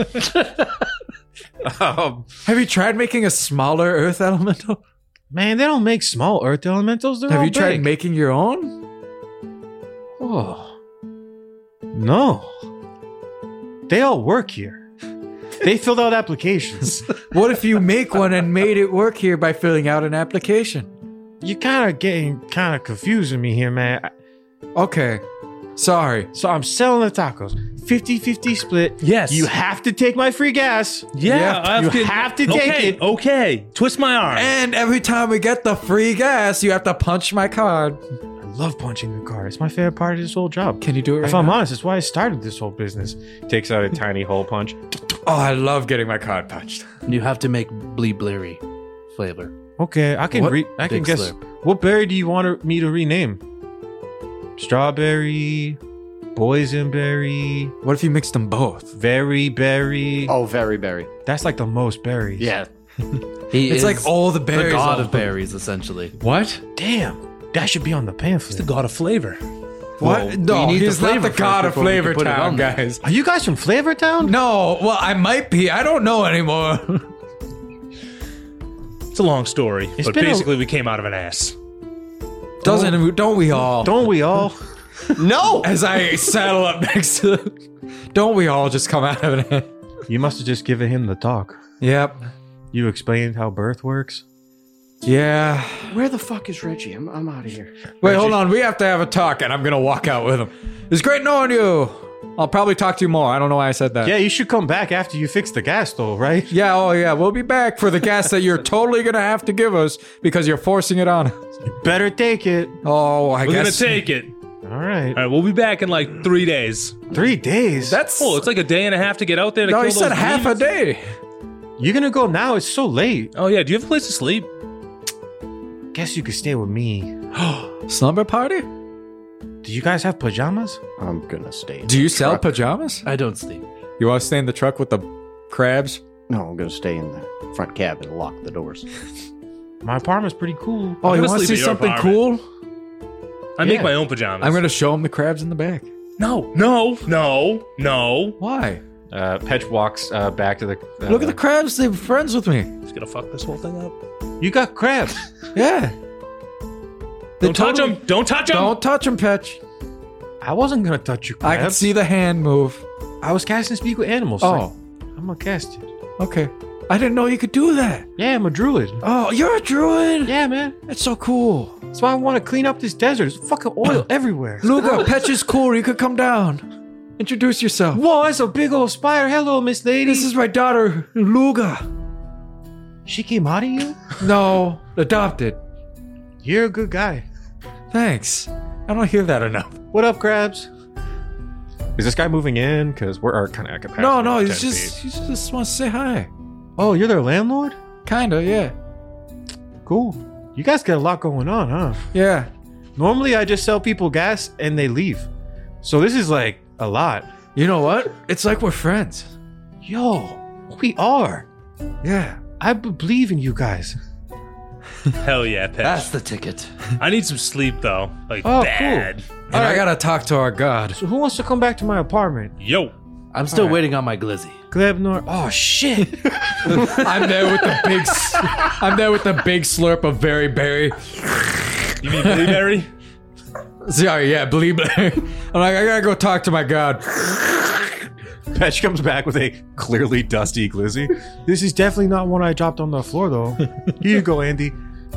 Have you tried making a smaller Earth Elemental? Man, they don't make small Earth Elementals. They're Have all you tried big. making your own? Oh. No. They all work here. They filled out applications. What if you make one and made it work here by filling out an application? You're kind of getting kind of confusing me here, man. Okay. Sorry. So I'm selling the tacos. 50-50 split. Yes. You have to take my free gas. Yeah, you have to take okay, it. Okay. Twist my arm. And every time we get the free gas, you have to punch my card. I love punching the card. It's my favorite part of this whole job. Can you do it right If I'm now? honest, it's why I started this whole business. Takes out a tiny hole punch. Oh, I love getting my card punched. You have to make Bleeberry flavor. Okay, I can What? I can Big guess. slurp. What berry do you want me to rename? Strawberry, boysenberry, What if you mixed them both? very berry. Oh, very berry. That's like the most berries. Yeah. He It's is like all the berries. the god all- of berries, essentially. What? Damn, that should be on the pamphlet. the god of flavor. What? Well, No, we need the he's not flavor the god first of before we can Flavor put it on Town, there. guys. Are you guys from Flavortown? No, well, I might be. I don't know anymore. It's a long story, but been a- basically we came out of an ass. Don't we all? Don't we all? No! As I saddle up next to don't we all just come out of it? You must have just given him the talk. Yep. You explained how birth works. Yeah. Where the fuck is Reggie? I'm out of here. Wait, hold on. We have to have a talk, and I'm gonna walk out with him. It's great knowing you. I'll probably talk to you more. I don't know why I said that. Yeah, you should come back after you fix the gas, though, right? Yeah, oh yeah, we'll be back for the gas that you're totally gonna have to give us because you're forcing it on us. Better take it. Oh, I We're guess. gonna take it. All right. All right, we'll be back in like 3 days. 3 days. That's. Oh, it's like a day and a half to get out there to No, kill he said those half a demons? day. You're gonna go now? It's so late. Oh yeah, do you have a place to sleep? Guess you could stay with me. Slumber party? Do you guys have pajamas? I'm gonna stay. Do you sell pajamas? I don't sleep. You want to stay in the truck with the crabs? No, I'm gonna stay in the front cabin and lock the doors. My apartment's pretty cool. Oh, you gonna want to sleep see at your something apartment. cool? I make Yeah. my own pajamas. I'm going to show him the crabs in the back. No. Why? Petch walks back to the. Look at the crabs. They're friends with me. Just gonna fuck this whole thing up. You got crabs. Yeah. Don't touch them. Don't touch them. Don't touch them, Petch. I wasn't gonna touch you. I can Crabs. see the hand move. I was casting speak with animals. Oh, I'm gonna cast it. okay. I didn't know you could do that. Yeah, I'm a druid. Oh, you're a druid. Yeah, man. That's so cool. That's why I want to clean up this desert. There's fucking oil everywhere. Luga, Petch is cool. You could come down. Introduce yourself. Whoa, that's a big old spider. Hello, Miss Lady. This is my daughter, Luga. She came out of you? No, adopted. You're a good guy. Thanks. I don't hear that enough. What up, crabs? Is this guy moving in? Because we're kind of at capacity. No, of he's 10 just feet. he just wants to say hi. Oh, you're their landlord? Kinda, yeah. Cool. You guys got a lot going on, huh? Yeah. Normally, I just sell people gas and they leave. So this is like a lot. You know what? It's like we're friends. Yo, we are. Yeah. I believe in you guys. Hell yeah, Petch. That's the ticket. I need some sleep though. Like Oh, bad. And I gotta talk to our god. So who wants to come back to my apartment? Yo. I'm still waiting on my glizzy. Glebnor. Oh shit. I'm there with the big I'm there with the big slurp of very berry. You mean blueberry? Sorry, yeah, believe it. I'm like, I gotta go talk to my god. Petch comes back with a clearly dusty glizzy. This is definitely not one I dropped on the floor, though. Here you go, Andy.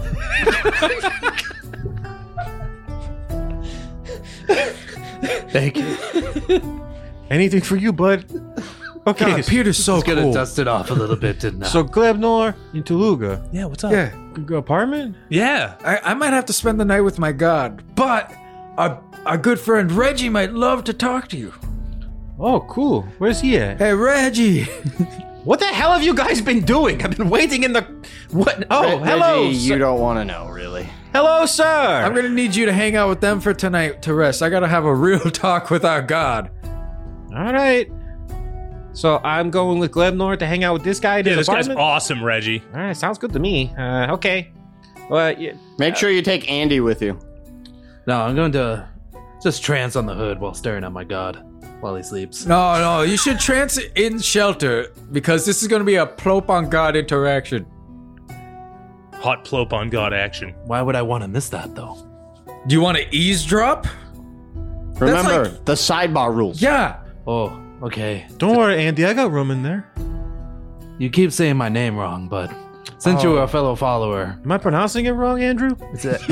Thank you. Anything for you, bud. Okay, God, Peter's so Just gonna cool. dust it off a little bit, didn't I? so Glebnor in Toluga. Yeah, what's up? Yeah, Good apartment? Yeah. I might have to spend the night with my god, but our good friend Reggie might love to talk to you. Oh, cool. Where's he at? Hey, Reggie. What the hell have you guys been doing? I've been waiting in the... What? Oh, hello, Reggie, sir. you don't want to know, really. Hello, sir. I'm gonna need you to hang out with them for tonight to rest. I gotta have a real talk with our god. All right. So I'm going with Glebnor to hang out with this guy at Yeah, his this guy's apartment? awesome, Reggie. All right, sounds good to me. Okay. Well, yeah. Make sure you take Andy with you. No, I'm going to just trance on the hood while staring at my god while he sleeps. No, you should trance in shelter because this is gonna be a plop on god interaction. Hot plope on God action. Why would I want to miss that, though? Do you want to eavesdrop? Remember like- the sidebar rules. Yeah. Oh, okay. Don't worry, Andy. I got room in there. You keep saying my name wrong, but since you were a fellow follower, Am I pronouncing it wrong, Andrew? it's a...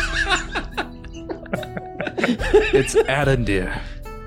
it's Adendir.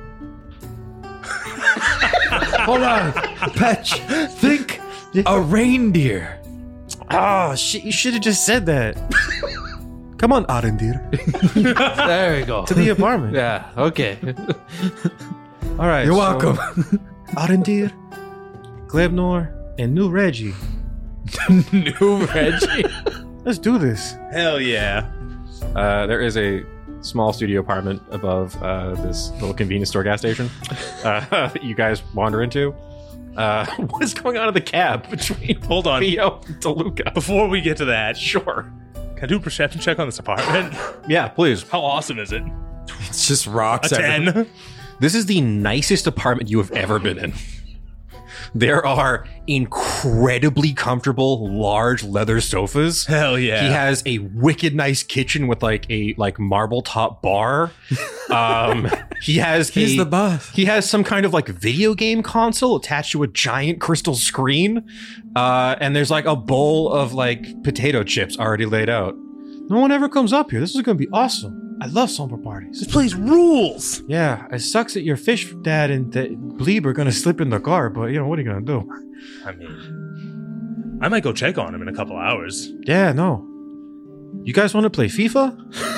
Hold on. Petch, think a reindeer. Oh, shit. You should have just said that. Come on, Arendir. There we go. To the apartment. Yeah, okay. All right. You're so welcome. Arendir, Glebnor, and new Reggie. New Reggie. Let's do this. Hell yeah. There is a small studio apartment above this little convenience store gas station that you guys wander into. What is going on in the cab between Hold on. Theo and Toluca? Before we get to that, Sure. can I do a perception check on this apartment? Yeah, please. How awesome is it? It's just A rocks. everywhere. 10. This is the nicest apartment you have ever been in. There are incredibly comfortable, large leather sofas. Hell yeah. He has a wicked nice kitchen with like a marble top bar. He has He's the boss. He has some kind of like video game console attached to a giant crystal screen. And there's like a bowl of like potato chips already laid out. No one ever comes up here. This is going to be awesome. I love slumber parties. This place rules. Yeah, it sucks that your fish dad and Bleeb are gonna slip in the car, but you know, what are you gonna do? I mean, I might go check on him in a couple hours. Yeah, no. You guys want to play FIFA?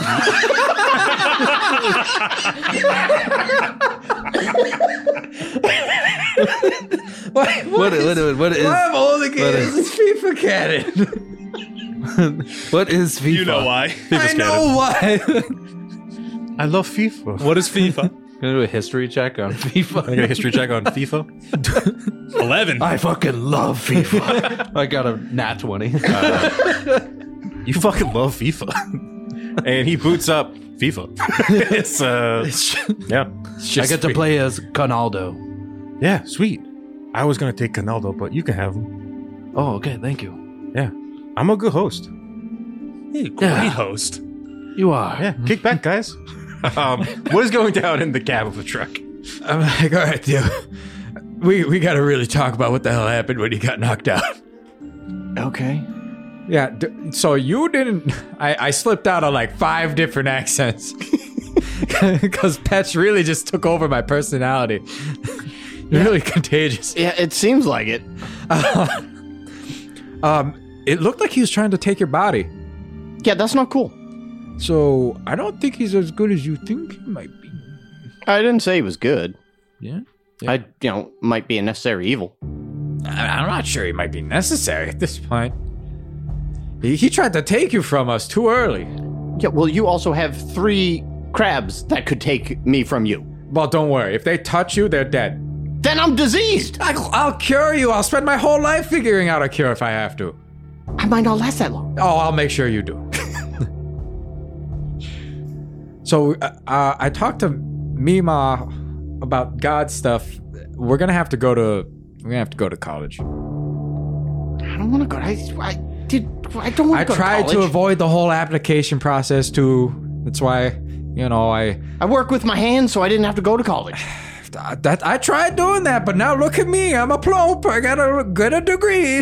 What is? I'm only kidding. This is FIFA canon. What is FIFA? You know why? I know why. I love FIFA. What is FIFA? Gonna do a history check on FIFA. I got a history check on FIFA. 11. I fucking love FIFA. I got a nat 20. You fucking love FIFA. And he boots up FIFA. It's yeah. I get to play as Conaldo. Yeah, sweet. I was gonna take Canaldo, but you can have him. Oh, okay, thank you. Yeah. I'm a good host. Hey, great host. You are. Yeah, kick back, guys. What is going down in the cab of the truck? I'm like, all right, dude. We got to really talk about what the hell happened when he got knocked out. Okay. Yeah, so you didn't... I slipped out on like 5 different accents. Because Petch really just took over my personality. Really contagious. Yeah, it seems like it. It looked like he was trying to take your body. Yeah, that's not cool. So I don't think he's as good as you think he might be. I didn't say he was good. Yeah? Might be a necessary evil. I'm not sure he might be necessary at this point. He tried to take you from us too early. Yeah, well, you also have 3 crabs that could take me from you. Well, don't worry. If they touch you, they're dead. Then I'm diseased. I'll cure you. I'll spend my whole life figuring out a cure if I have to. I might not last that long. Oh, I'll make sure you do. So I talked to Mima about God stuff. We're gonna have to go to college. I don't want to go. I don't want to go to college. I tried to avoid the whole application process too. That's why, I work with my hands, so I didn't have to go to college. I tried doing that, but now look at me. I'm a plope. I got a degree.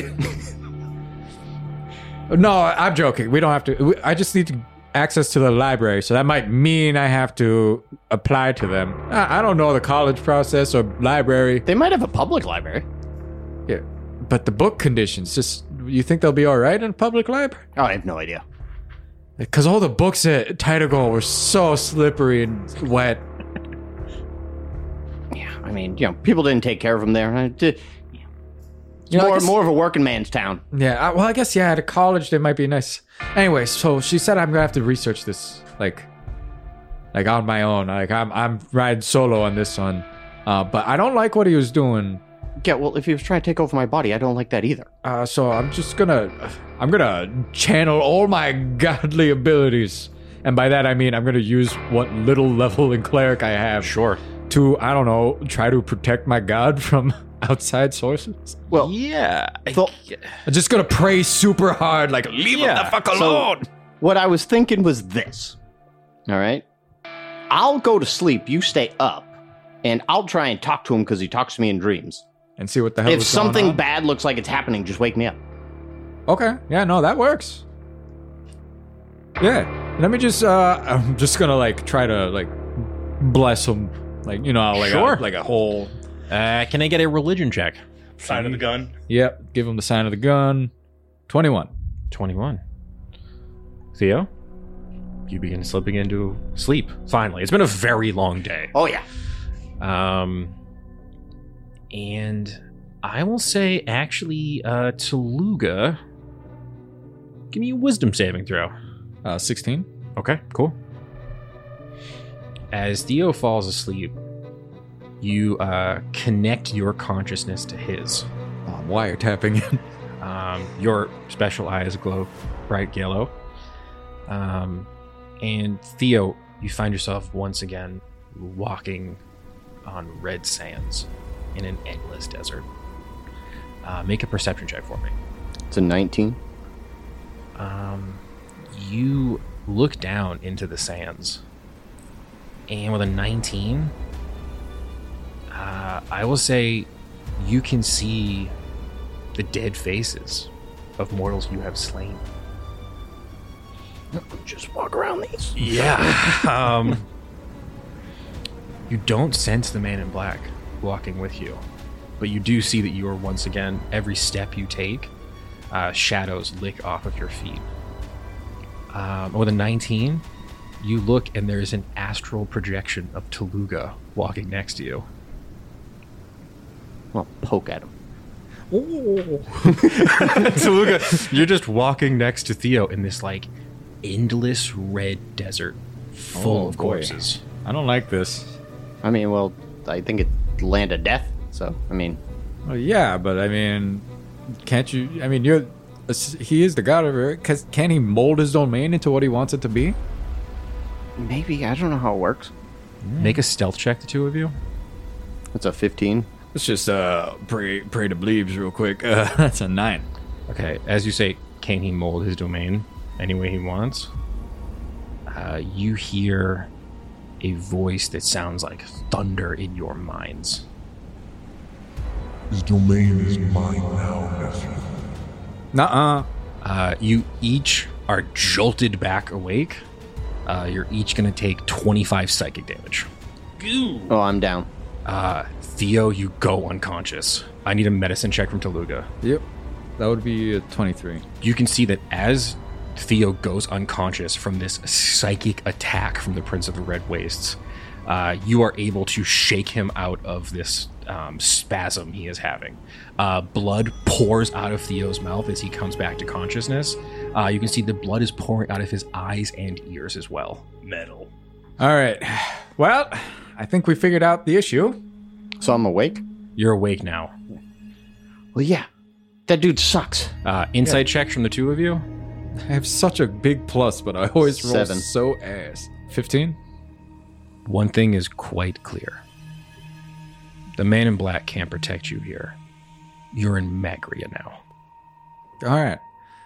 No, I'm joking. We don't have to. I just need access to the library, so that might mean I have to apply to them. I don't know the college process or library. They might have a public library. Yeah, but the book conditions. You think they'll be all right in a public library? Oh, I have no idea. Because all the books at Tidagol were so slippery and wet. Yeah, I mean, people didn't take care of them there. More of a working man's town. Yeah, well, I guess, at a college they might be nice. Anyway, so she said I'm gonna have to research this, like on my own. Like I'm riding solo on this one, but I don't like what he was doing. Yeah, well, if he was trying to take over my body, I don't like that either. So I'm gonna channel all my godly abilities, and by that I mean I'm gonna use what little level in cleric I have. Sure. To, I don't know, try to protect my god from outside sources. Well, Yeah. I'm just gonna pray super hard, like, leave him the fuck alone. what I was thinking was this. All right? I'll go to sleep, you stay up, and I'll try and talk to him because he talks to me in dreams. And see what the hell If is going something on. bad looks like it's happening, just wake me up. Okay, yeah, no, that works. Yeah, let me just, I'm just gonna, try to, bless him. Sure. Like a whole... Can I get a religion check? Sign of the gun. Yep, give him the sign of the gun. 21. 21. Theo? You begin slipping into sleep, finally. It's been a very long day. Oh, yeah. And I will say, actually, Taluga, give me a wisdom saving throw. 16. Okay, cool. As Theo falls asleep, you connect your consciousness to his. Oh, I'm wiretapping him. Your special eyes glow bright yellow. And Theo, you find yourself once again walking on red sands in an endless desert. Make a perception check for me. It's a 19. You look down into the sands, and with a 19, I will say you can see the dead faces of mortals you have slain. Just walk around these. Yeah. You don't sense the man in black walking with you, but you do see that you are once again, every step you take, shadows lick off of your feet. With a 19, you look and there is an astral projection of Taluga walking next to you. I'll poke at him. Taluga, you're just walking next to Theo in this like endless red desert full of corpses. I don't like this. I mean, well, I think it's land of death. So, I mean, Well, yeah, but I mean, can't you? I mean, he is the god of it. Can he mold his domain into what he wants it to be? maybe. I don't know how it works. Make a stealth check, the two of you. It's a 15. Let's just pray to Bleebs real quick. That's a 9. Okay, as you say, can he mold his domain any way he wants? You hear a voice that sounds like thunder in your minds. His domain is mine now, nephew. Nuh-uh. You each are jolted back awake. You're each going to take 25 psychic damage. Oh, I'm down. Theo, you go unconscious. I need a medicine check from Taluga. Yep. That would be a 23. You can see that as Theo goes unconscious from this psychic attack from the Prince of the Red Wastes, you are able to shake him out of this spasm he is having. Blood pours out of Theo's mouth as he comes back to consciousness. You can see the blood is pouring out of his eyes and ears as well. Metal. All right. Well, I think we figured out the issue. So I'm awake? You're awake now. Well, yeah. That dude sucks. Insight checks from the two of you. I have such a big plus, but I always roll 7. so ass. 15? One thing is quite clear. The man in black can't protect you here. You're in Magria now. All right.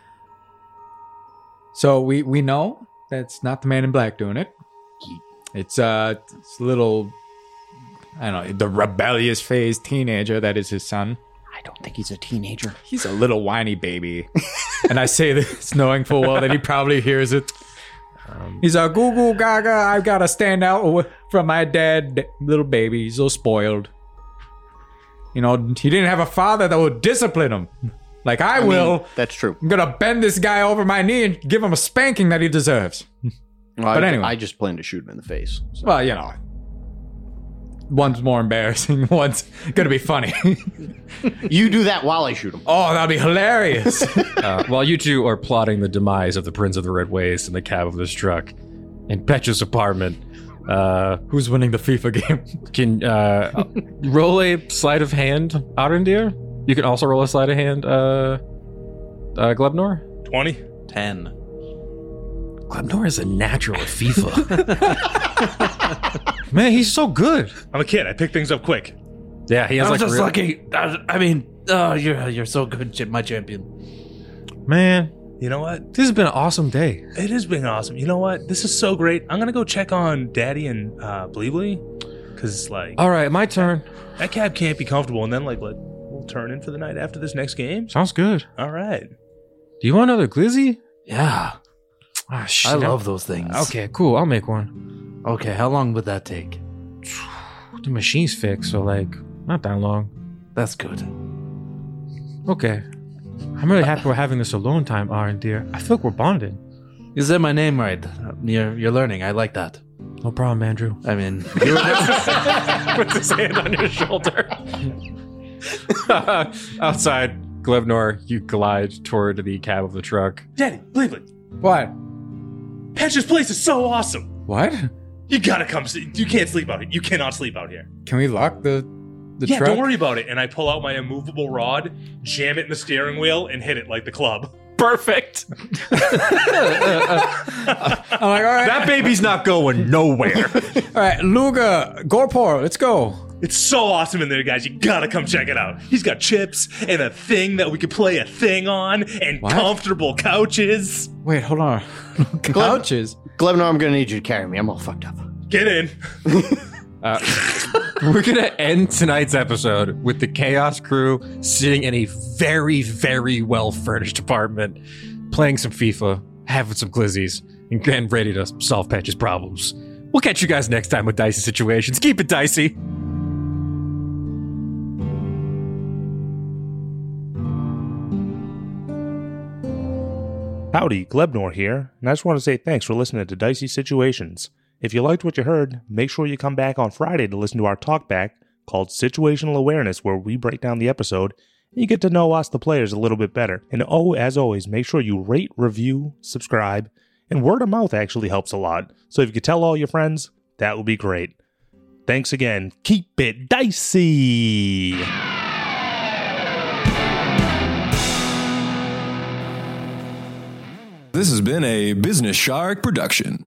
So we know that's not the man in black doing it. It's a little, I don't know, the rebellious phase teenager that is his son. I don't think he's a teenager. He's a little whiny baby. And I say this knowing full well that he probably hears it. He's a goo goo gaga. I've got to stand out from my dad, little baby. He's so spoiled. You know, he didn't have a father that would discipline him. Like I will. mean, that's true. I'm going to bend this guy over my knee and give him a spanking that he deserves. But anyway. I just plan to shoot him in the face. So. Well, you know. One's more embarrassing. One's going to be funny. You do that while I shoot him. Oh, that'll be hilarious. While you two are plotting the demise of the Prince of the Red Waste in the cab of this truck in Petra's apartment, Who's winning the FIFA game? can roll a sleight of hand, Arendir? You can also roll a sleight of hand, Glebnor? 20? 10. Glebnor is a natural at FIFA. Man, he's so good. I'm a kid. I pick things up quick. Yeah, he has I was like just real- lucky. I mean, oh, you're so good, my champion. Man, You know what? this has been an awesome day. It has been awesome. You know what? This is so great. I'm going to go check on Daddy and Bleebly. Because, like, All right, my turn. that cab can't be comfortable. And then, like, we'll turn in for the night after this next game. Sounds good. All right. Do you want another glizzy? Yeah, Ah, shit. I love those things. Okay, cool. I'll make one. Okay, how long would that take? The machine's fixed, so like, not that long. That's good. Okay. I'm really happy we're having this alone time, Arendir. I feel like we're bonded. You said my name right. You're learning. I like that. No problem, Andrew. I mean, Puts his hand on your shoulder. Outside, Glebnor, you glide toward the cab of the truck. Daddy, Bleebly, What? Petra's place is so awesome. What? You got to come see. You can't sleep out here. You cannot sleep out here. Can we lock the Yeah, truck? don't worry about it. And I pull out my immovable rod, jam it in the steering wheel, and hit it like the club. Perfect. I'm like, all right, That baby's not going nowhere. all right, Luga, Gorpor, let's go. It's so awesome in there, guys. You gotta come check it out. He's got chips and a thing that we could play a thing on and What? comfortable couches. Wait, hold on. Couches. Glebnor, I'm going to need you to carry me. I'm all fucked up. Get in. We're going to end tonight's episode with the Chaos crew sitting in a very, very well-furnished apartment, playing some FIFA, having some glizzies, and ready to solve Patch's problems. We'll catch you guys next time with Dicey Situations. Keep it dicey. Howdy, Glebnor here, and I just want to say thanks for listening to Dicey Situations. If you liked what you heard, make sure you come back on Friday to listen to our talkback called Situational Awareness, where we break down the episode and you get to know us, the players, a little bit better. And as always, make sure you rate, review, subscribe, and word of mouth actually helps a lot. So if you could tell all your friends, that would be great. Thanks again. Keep it dicey! This has been a Business Shark production.